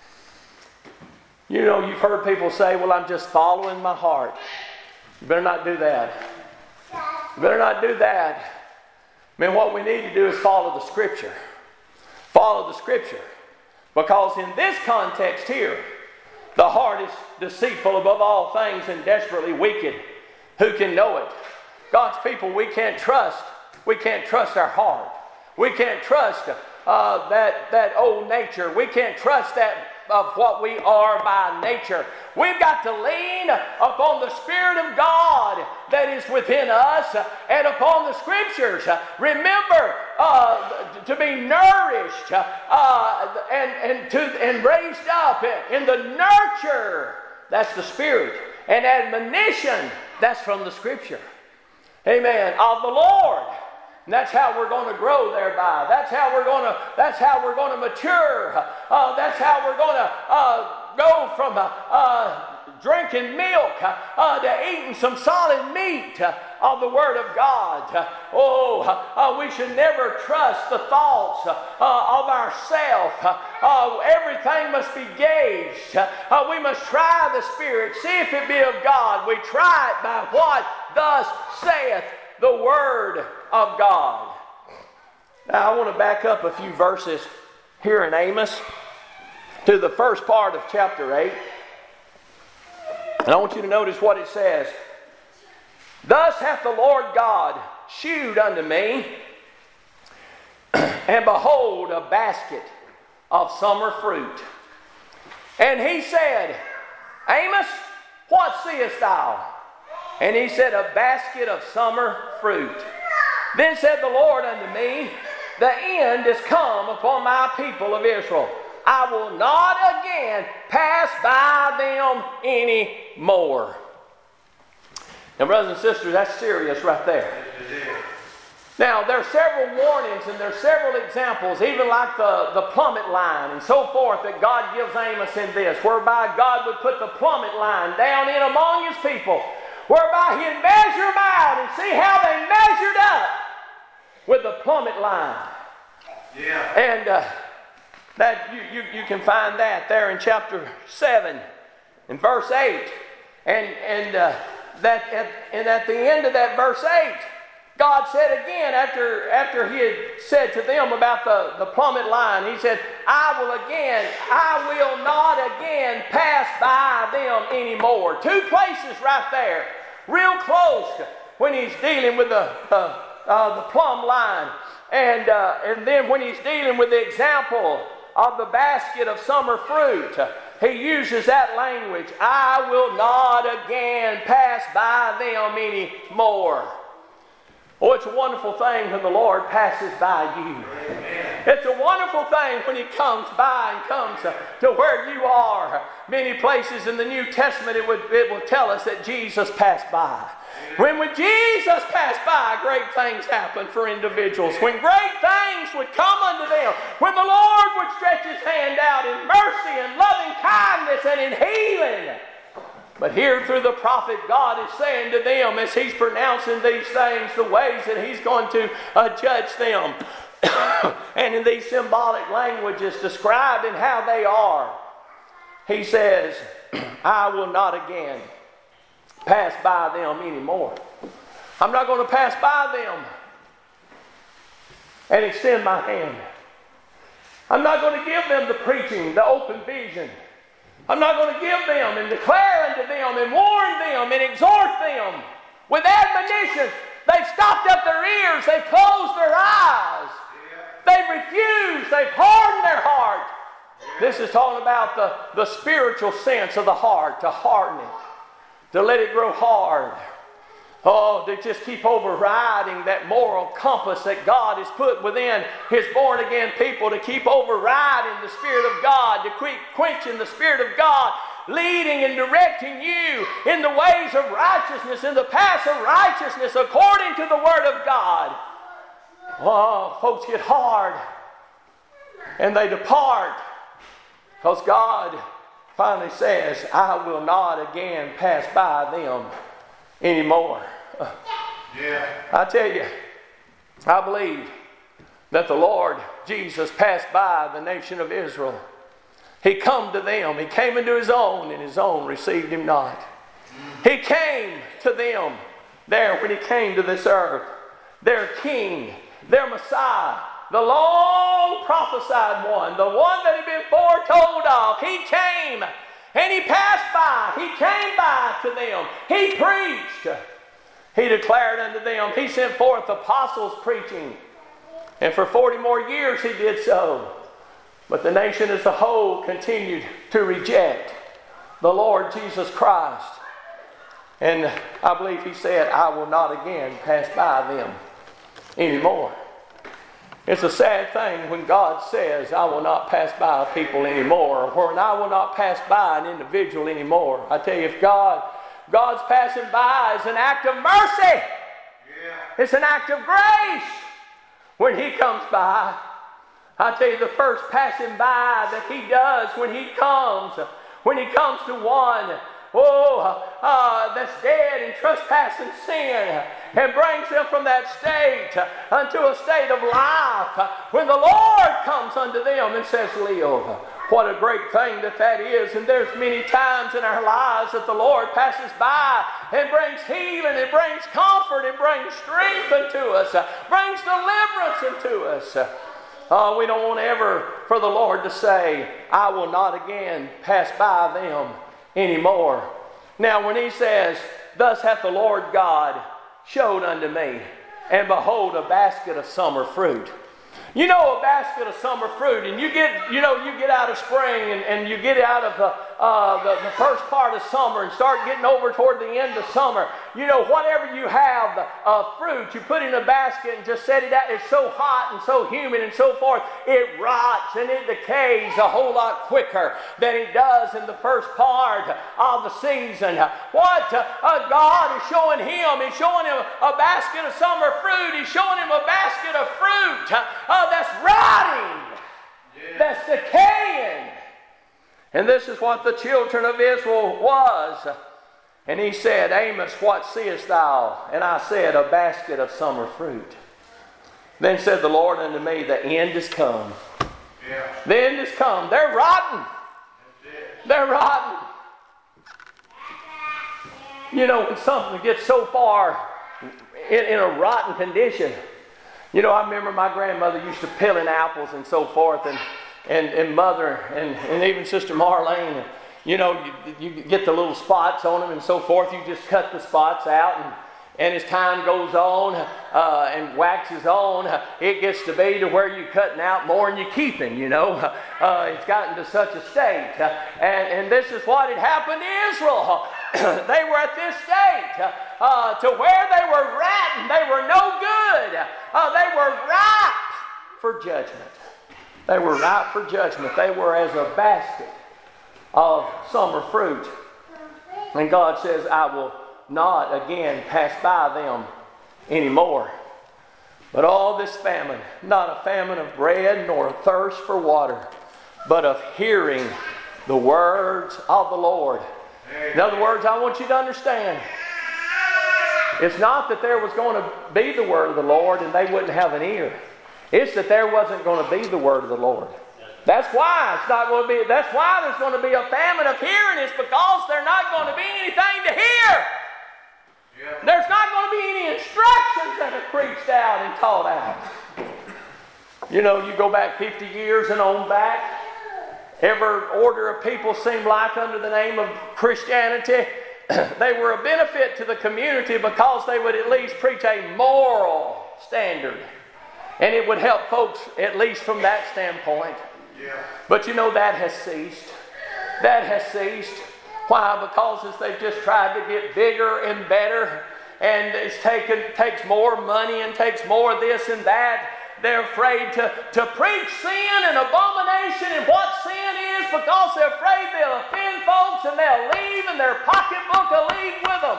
You know, you've heard people say, "Well, I'm just following my heart." You better not do that. You better not do that. I mean, what we need to do is follow the Scripture. Follow the Scripture. Because in this context here, the heart is deceitful above all things and desperately wicked. Who can know it? God's people, we can't trust. We can't trust our heart. We can't trust uh, that, that old nature. We can't trust that of what we are by nature. We've got to lean upon the Spirit of God that is within us and upon the Scriptures. Remember uh, to be nourished uh, and, and, to, and raised up in the nurture. That's the Spirit. And admonition, that's from the Scripture. Amen. Of the Lord. And that's how we're going to grow thereby. That's how we're going to. That's how we're going to mature. Uh, that's how we're going to uh, go from uh, uh, drinking milk, uh, uh, to eating some solid meat uh, of the Word of God. Uh, oh, uh, we should never trust the thoughts uh, uh, of ourselves. Uh, uh, everything must be gauged. Uh, uh, we must try the Spirit, see if it be of God. We try it by what thus saith the Word of God. Now I want to back up a few verses here in Amos to the first part of chapter eight. And I want you to notice what it says. Thus hath the Lord God shewed unto me, and behold, a basket of summer fruit. And he said, Amos, what seest thou? And he said, a basket of summer fruit. Then said the Lord unto me, the end is come upon my people of Israel. I will not again pass by them any more. Now, brothers and sisters, that's serious right there. Now, there are several warnings and there are several examples, even like the, the plummet line and so forth, that God gives Amos in this, whereby God would put the plummet line down in among his people, whereby he'd measure them out and see how they measured up with the plummet line. Yeah. And uh, that you, you, you can find that there in chapter seven and verse eight. And, and uh, that at, and at the end of that verse eight, God said again, after, after he had said to them about the, the plummet line, he said, I will again, I will not again pass by them anymore. Two places right there, real close, when he's dealing with the, the, uh, the plumb line. And, uh, and then when he's dealing with the example of the basket of summer fruit, he uses that language, I will not again pass by them anymore. Oh, it's a wonderful thing when the Lord passes by you. Amen. It's a wonderful thing when he comes by and comes to where you are. Many places in the New Testament it, would, it will tell us that Jesus passed by. When, when Jesus passed by, great things happened for individuals. When great things would come unto them. When the Lord would stretch his hand out in mercy and loving kindness and in healing. But here through the prophet, God is saying to them as he's pronouncing these things, the ways that he's going to uh, judge them. And in these symbolic languages describing how they are, he says, I will not again pass by them anymore. I'm not going to pass by them and extend my hand. I'm not going to give them the preaching, the open vision. I'm not going to give them and declare unto them and warn them and exhort them with admonition. They've stopped up their ears. They've closed their eyes. They've refused. They've hardened their heart. This is talking about the, the spiritual sense of the heart, to harden it, to let it grow hard. Oh, to just keep overriding that moral compass that God has put within his born-again people, to keep overriding the Spirit of God, to keep quenching the Spirit of God, leading and directing you in the ways of righteousness, in the paths of righteousness, according to the Word of God. Oh, folks get hard, and they depart, because God finally says, I will not again pass by them anymore. Yeah. I tell you, I believe that the Lord Jesus passed by the nation of Israel. He come to them. He came into his own, and his own received him not. He came to them there when he came to this earth. Their King, their Messiah, the long prophesied one, the one that had been foretold of. He came and he passed by. He came by to them. He preached. He declared unto them. He sent forth apostles preaching. And for forty more years he did so. But the nation as a whole continued to reject the Lord Jesus Christ. And I believe he said, I will not again pass by them anymore. It's a sad thing when God says, I will not pass by people anymore, or when I will not pass by an individual anymore. I tell you, if God, God's passing by is an act of mercy. Yeah. It's an act of grace when he comes by. I tell you, the first passing by that he does when he comes, when he comes to one oh, uh, uh, that's dead in trespass and sin, and brings them from that state unto a state of life, when the Lord comes unto them and says, live. What a great thing that that is. And there's many times in our lives that the Lord passes by and brings healing and brings comfort and brings strength unto us, brings deliverance unto us. Uh, we don't want ever for the Lord to say, I will not again pass by them anymore. Now when he says, thus hath the Lord God showed unto me, and behold, a basket of summer fruit. You know, a basket of summer fruit, and you get, you know, you get out of spring and, and you get out of the, uh, the, the first part of summer and start getting over toward the end of summer. You know, whatever you have, uh, fruit, you put in a basket and just set it out. It's so hot and so humid and so forth, it rots and it decays a whole lot quicker than it does in the first part of the season. What uh, God is showing him, He's showing him a basket of summer fruit. He's showing him a basket of fruit uh, that's rotting, yeah. That's decaying. And this is what the children of Israel was. And he said, Amos, what seest thou? And I said, a basket of summer fruit. Then said the Lord unto me, the end is come. Yeah. The end is come. They're rotten. They're rotten. You know, when something gets so far in, in a rotten condition. You know, I remember my grandmother used to peeling apples and so forth, and and, and mother and, and even Sister Marlene, you know, you, you get the little spots on them and so forth. You just cut the spots out, and, and as time goes on uh, and waxes on, it gets to be to where you're cutting out more than you're keeping, you know. Uh, it's gotten to such a state. Uh, and, and this is what had happened to Israel. They were at this state uh, to where they were rotten. They were no good. Uh, they were ripe for judgment. They were ripe for judgment. They were as a basket of summer fruit. And God says, I will not again pass by them anymore. But all this famine, not a famine of bread nor a thirst for water, but of hearing the words of the Lord. In other words, I want you to understand, it's not that there was going to be the word of the Lord and they wouldn't have an ear. It's that there wasn't going to be the word of the Lord. That's why it's not going to be, that's why there's going to be a famine of hearing. It's because there's not going to be anything to hear. Yeah. There's not going to be any instructions that are preached out and taught out. You know, you go back fifty years and on back, every order of people seemed like under the name of Christianity, they were a benefit to the community because they would at least preach a moral standard. And it would help folks at least from that standpoint. Yeah. But you know, that has ceased. That has ceased. Why? Because as they've just tried to get bigger and better, and it's taken takes more money and takes more of this and that. They're afraid to, to preach sin and abomination and what sin is because they're afraid they'll offend folks and they'll leave and their pocketbook will leave with them.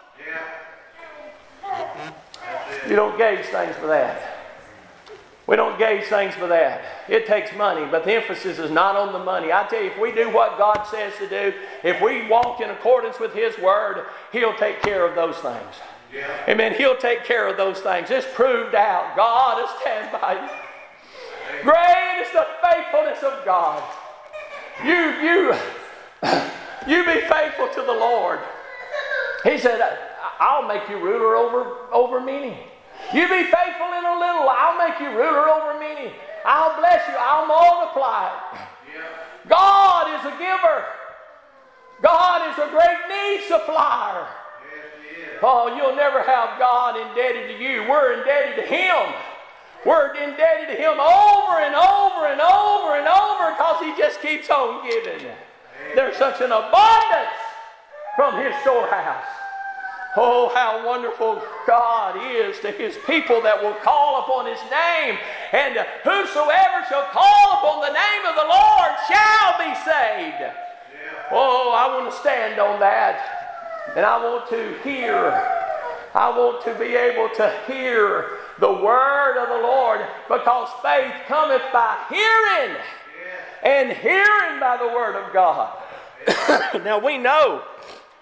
Yeah. You don't gauge things for that. We don't gauge things for that. It takes money, but the emphasis is not on the money. I tell you, if we do what God says to do, if we walk in accordance with His Word, He'll take care of those things. Yeah. Amen. He'll take care of those things. It's proved out. God will stand by you. Great is the faithfulness of God. You, you, you be faithful to the Lord. He said, I'll make you ruler over, over many. You be faithful in a little, I'll make you ruler over many. I'll bless you, I'll multiply it. Yeah. God is a giver. God is a great need supplier. Oh, you'll never have God indebted to you. We're indebted to Him. We're indebted to Him over and over and over and over because He just keeps on giving. There's such an abundance from His storehouse. Oh, how wonderful God is to His people that will call upon His name. And whosoever shall call upon the name of the Lord shall be saved. Oh, I want to stand on that. And I want to hear, I want to be able to hear the word of the Lord, because faith cometh by hearing, and hearing by the word of God. Now we know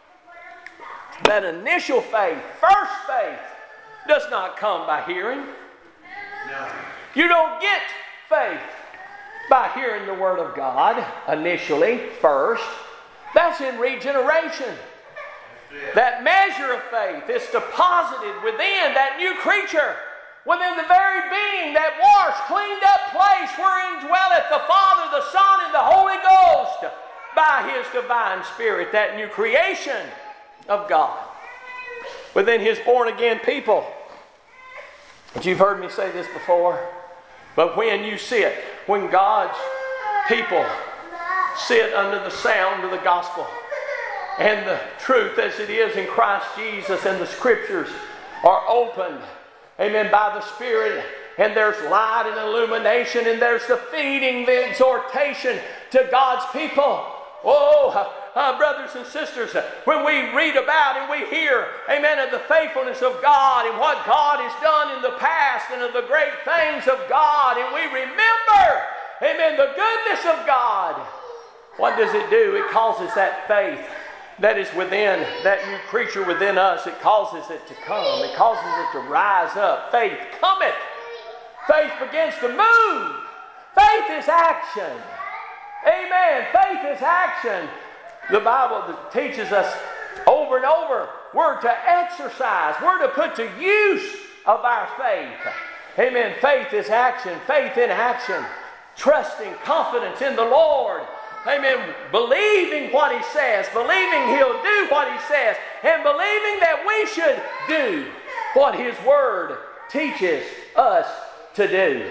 that initial faith, first faith, does not come by hearing. No. You don't get faith by hearing the Word of God initially, first. That's in regeneration. That measure of faith is deposited within that new creature, within the very being, that washed, cleaned up place wherein dwelleth the Father, the Son, and the Holy Ghost by His divine Spirit, that new creation of God within His born-again people. But you've heard me say this before, but when you sit, when God's people sit under the sound of the gospel and the truth as it is in Christ Jesus, and the Scriptures are opened, amen, by the Spirit, and there's light and illumination, and there's the feeding, the exhortation to God's people. Oh, uh, brothers and sisters, when we read about and we hear, amen, of the faithfulness of God and what God has done in the past and of the great things of God, and we remember, amen, the goodness of God, what does it do? It causes that faith that is within that new creature within us, it causes it to come. It causes it to rise up. Faith cometh. Faith begins to move. Faith is action. Amen. Faith is action. The Bible teaches us over and over, we're to exercise, we're to put to use of our faith. Amen. Faith is action. Faith in action. Trusting, confidence in the Lord. Amen. Believing what He says. Believing He'll do what He says. And believing that we should do what His Word teaches us to do.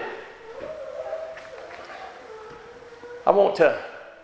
I want to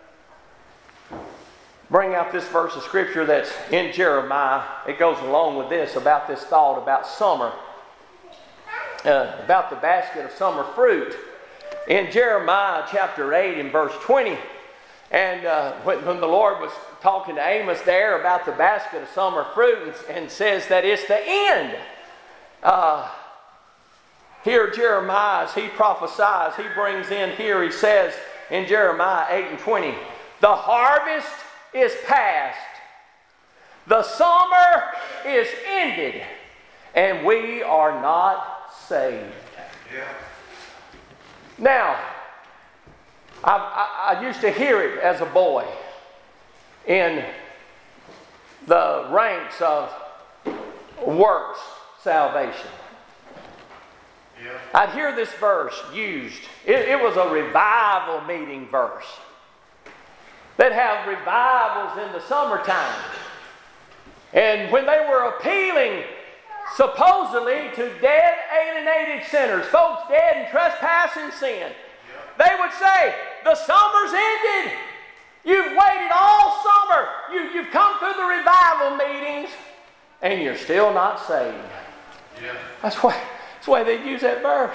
bring out this verse of Scripture that's in Jeremiah. It goes along with this, about this thought about summer. Uh, about the basket of summer fruit. In Jeremiah chapter eight and verse twenty. And uh, when, when the Lord was talking to Amos there about the basket of summer fruit, and, and says that it's the end. Uh, here Jeremiah, as he prophesies, he brings in here, he says in Jeremiah eight and twenty, the harvest is past, the summer is ended, and we are not saved. Yeah. Now, I, I, I used to hear it as a boy in the ranks of works salvation. Yeah. I'd hear this verse used. It, it was a revival meeting verse. They'd have revivals in the summertime. And when they were appealing supposedly to dead, alienated sinners, folks dead in trespass and sin, they would say, the summer's ended. You've waited all summer. You, you've come through the revival meetings, and you're still not saved. Yeah. That's why, that's why they use that verse.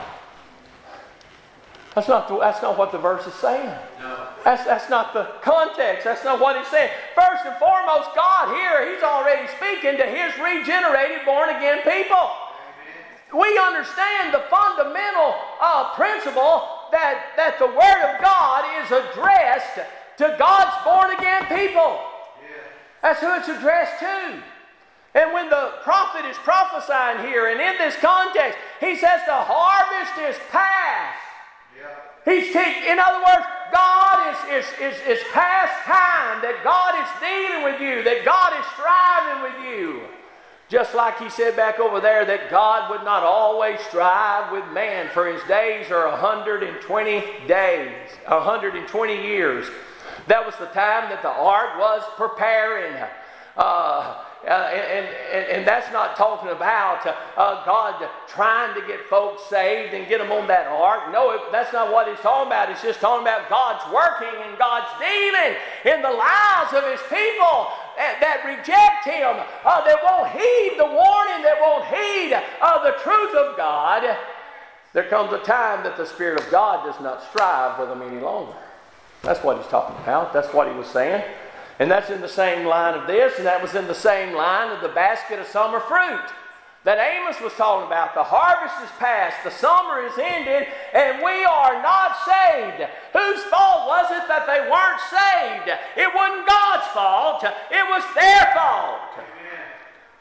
That's not, the, that's not what the verse is saying. No. That's, that's not the context. That's not what he's saying. First and foremost, God here, He's already speaking to His regenerated, born-again people. Amen. We understand the fundamental uh, principle that, that the Word of God is addressed to God's born-again people. Yeah. That's who it's addressed to. And when the prophet is prophesying here, and in this context, he says the harvest is past. Yeah. He's te- in other words, God is, is, is, is past time, that God is dealing with you, that God is striving with you. Just like he said back over there that God would not always strive with man, for His days are one hundred twenty days, one hundred twenty years. That was the time that the ark was preparing. Uh, uh, and, and, and that's not talking about uh, God trying to get folks saved and get them on that ark. No, it, that's not what He's talking about. It's just talking about God's working and God's dealing in the lives of His people that, that reject Him, uh, that won't heed the warning, that won't heed uh, the truth of God. There comes a time that the Spirit of God does not strive with them any longer. That's what He's talking about. That's what He was saying. And that's in the same line of this, and that was in the same line of the basket of summer fruit that Amos was talking about. The harvest is past, the summer is ended, and we are not saved. Whose fault was it that they weren't saved? It wasn't God's fault. It was their fault. Amen.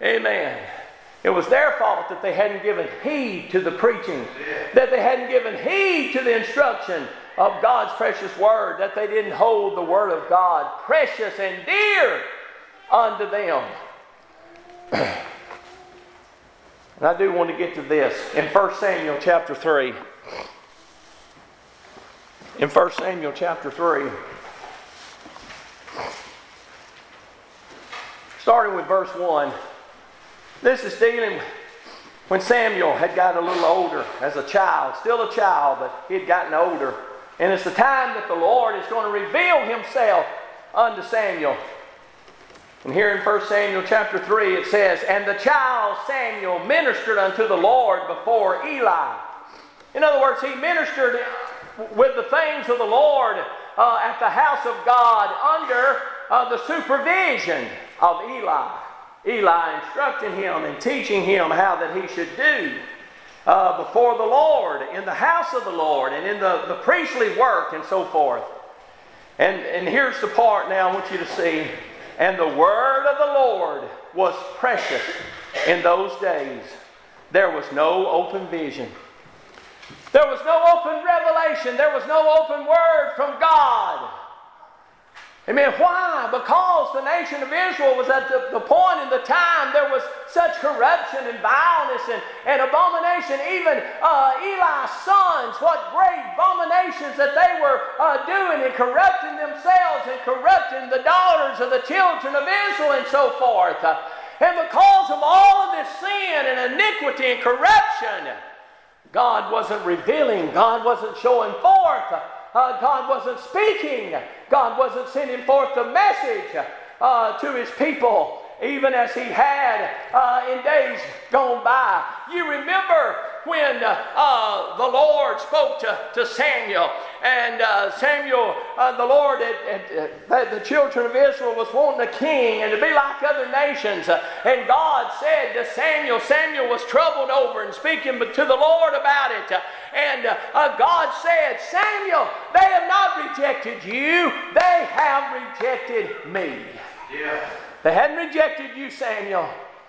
Amen. It was their fault that they hadn't given heed to the preaching, that they hadn't given heed to the instruction of God's precious word, that they didn't hold the word of God precious and dear unto them. And I do want to get to this in First Samuel chapter three. In First Samuel chapter three, starting with verse one, this is dealing when Samuel had gotten a little older as a child, still a child, but he had gotten older. And it's the time that the Lord is going to reveal himself unto Samuel. And here in First Samuel chapter three it says, "And the child Samuel ministered unto the Lord before Eli." In other words, he ministered with the things of the Lord uh, at the house of God under uh, the supervision of Eli. Eli instructing him and teaching him how that he should do uh, before the Lord, in the house of the Lord, and in the, the priestly work and so forth. And, and here's the part now I want you to see. "And the word of the Lord was precious in those days. There was no open vision." There was no open revelation. There was no open word from God. Amen. Why? Because the nation of Israel was at the, the point in the time there was such corruption and vileness and, and abomination. Even uh, Eli's sons, what great abominations that they were uh, doing and corrupting themselves and corrupting the daughters of the children of Israel and so forth. Uh, and because of all of this sin and iniquity and corruption, God wasn't revealing. God wasn't showing forth. Uh, God wasn't speaking. God wasn't sending forth the message uh, to His people, even as He had uh, in days gone by. You remember when uh, uh, the Lord spoke to, to Samuel, and uh, Samuel, uh, the Lord, had, had, had, the children of Israel was wanting a king and to be like other nations. Uh, and God said to Samuel, Samuel was troubled over and speaking to the Lord about it. Uh, and uh, uh, God said, "Samuel, they have not rejected you, they have rejected me." Yeah. They hadn't rejected you, Samuel.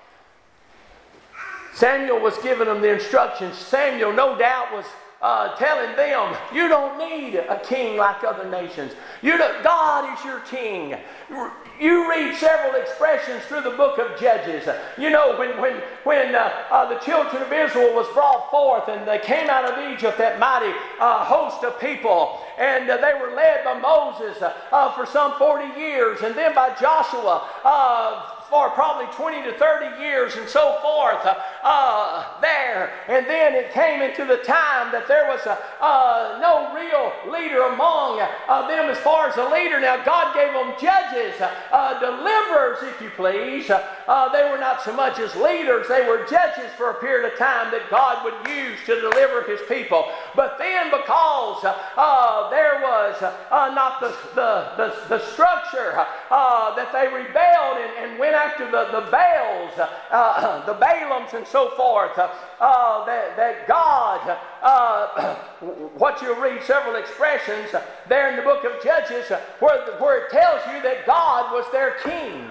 Samuel was giving them the instructions. Samuel, no doubt, was uh, telling them, you don't need a king like other nations. You don't, God is your king. You read several expressions through the book of Judges. You know, when when when uh, uh, the children of Israel was brought forth and they came out of Egypt, that mighty uh, host of people, and uh, they were led by Moses uh, uh, for some forty years, and then by Joshua uh, for probably twenty to thirty years and so forth uh, uh, there. And then it came into the time that there was a, uh, no real leader among uh, them as far as a leader. Now God gave them judges, uh, deliverers, if you please. Uh, they were not so much as leaders, they were judges for a period of time that God would use to deliver His people. But then because uh, there was uh, not the, the, the, the structure uh, that they rebelled and, and went after the, the Baals, uh, the Balaams and so forth, uh, that, that God, uh, what you'll read several expressions there in the book of Judges where, where it tells you that God was their king.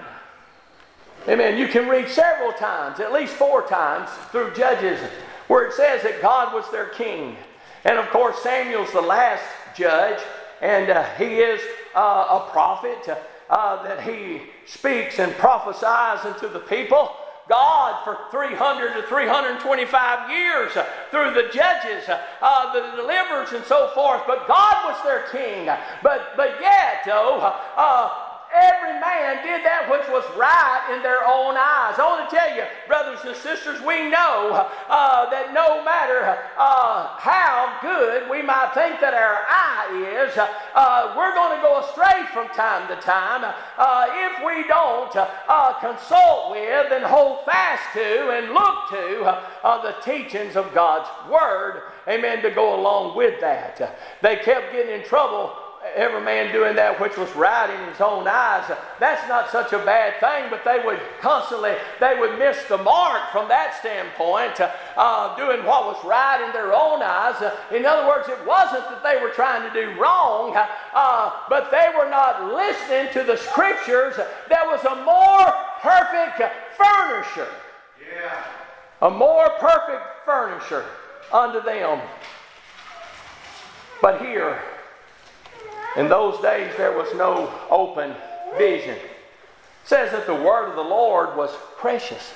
Amen. You can read several times, at least four times through Judges, where it says that God was their king. And of course, Samuel's the last judge, and uh, he is uh, a prophet. Uh, that he speaks and prophesies unto the people. God for three hundred to three hundred twenty-five years uh, through the judges, uh, the deliverers and so forth. But God was their king. But but yet, oh, uh, every man did that which was right in their own eyes. I want to tell you, brothers and sisters, we know uh, that no matter uh, how good we might think that our eye is, uh, we're going to go astray from time to time uh, if we don't uh, consult with and hold fast to and look to uh, the teachings of God's Word, amen, to go along with that. They kept getting in trouble, every man doing that which was right in his own eyes. That's not such a bad thing, but they would constantly, they would miss the mark from that standpoint, uh, doing what was right in their own eyes. In other words, it wasn't that they were trying to do wrong, uh, but they were not listening to the Scriptures. There was a more perfect furnisher. Yeah. A more perfect furnisher unto them. But here, in those days, there was no open vision. It says that the word of the Lord was precious.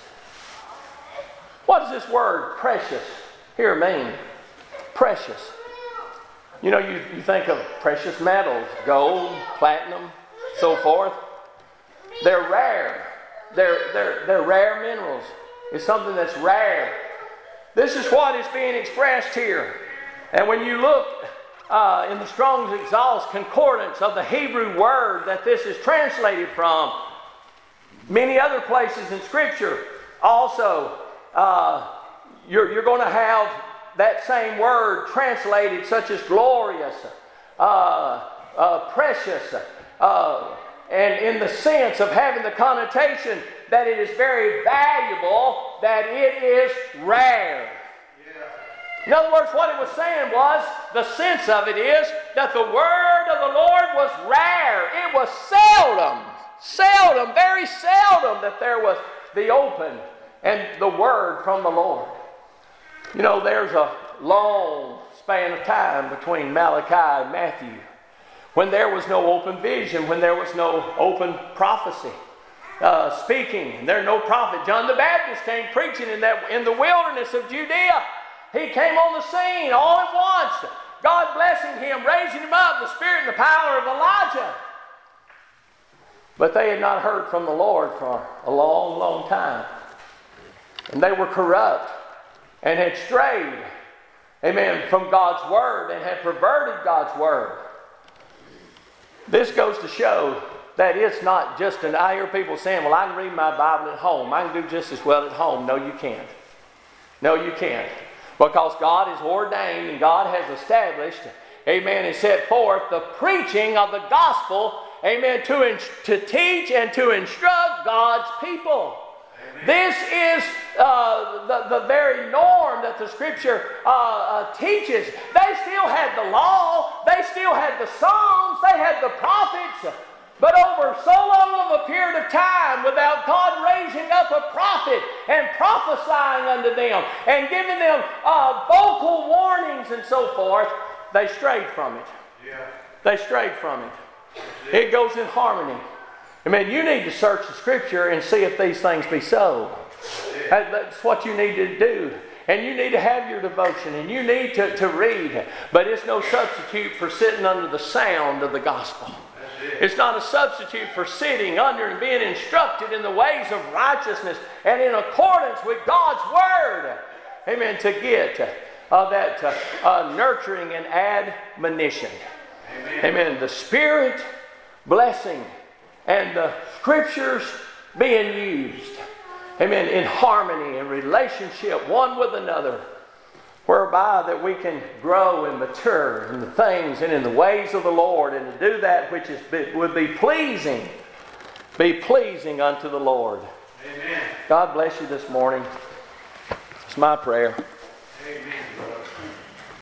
What does this word precious here mean? Precious. You know, you, you think of precious metals, gold, platinum, so forth. They're rare. They're, they're, they're rare minerals. It's something that's rare. This is what is being expressed here. And when you look uh, in the Strong's Exhaust Concordance of the Hebrew word that this is translated from, many other places in Scripture also, uh, you're, you're going to have that same word translated, such as glorious, uh, uh, precious, uh, and in the sense of having the connotation that it is very valuable, that it is rare. Yeah. In other words, what it was saying was, the sense of it is that the word of the Lord was rare. It was seldom, seldom, very seldom that there was the open and the word from the Lord. You know, there's a long span of time between Malachi and Matthew when there was no open vision, when there was no open prophecy. Uh, speaking, there's no prophet. John the Baptist came preaching in that in the wilderness of Judea. He came on the scene all at once. God blessing him, raising him up, the spirit and the power of Elijah. But they had not heard from the Lord for a long, long time. And they were corrupt and had strayed, amen, from God's word and had perverted God's word. This goes to show that it's not just an, I hear people saying, well, I can read my Bible at home. I can do just as well at home. No, you can't. No, you can't. Because God is ordained and God has established, amen, and set forth the preaching of the gospel, amen, to, to teach and to instruct God's people. Amen. This is uh, the, the very norm that the Scripture uh, uh, teaches. They still had the law. They still had the Psalms. They had the prophets. But over so long of a period of time, without God raising up a prophet and prophesying unto them and giving them uh, vocal warnings and so forth, they strayed from it. Yeah. They strayed from it. It goes in harmony. I mean, you need to search the Scripture and see if these things be so. That, that's what you need to do. And you need to have your devotion and you need to, to read. But it's no substitute for sitting under the sound of the gospel. It's not a substitute for sitting under and being instructed in the ways of righteousness and in accordance with God's Word. Amen. To get uh, that uh, uh, nurturing and admonition. Amen. Amen. The Spirit blessing and the Scriptures being used. Amen. In harmony and relationship one with another. Whereby that we can grow and mature in the things and in the ways of the Lord, and to do that which is would be pleasing, be pleasing unto the Lord. Amen. God bless you this morning. It's my prayer. Amen.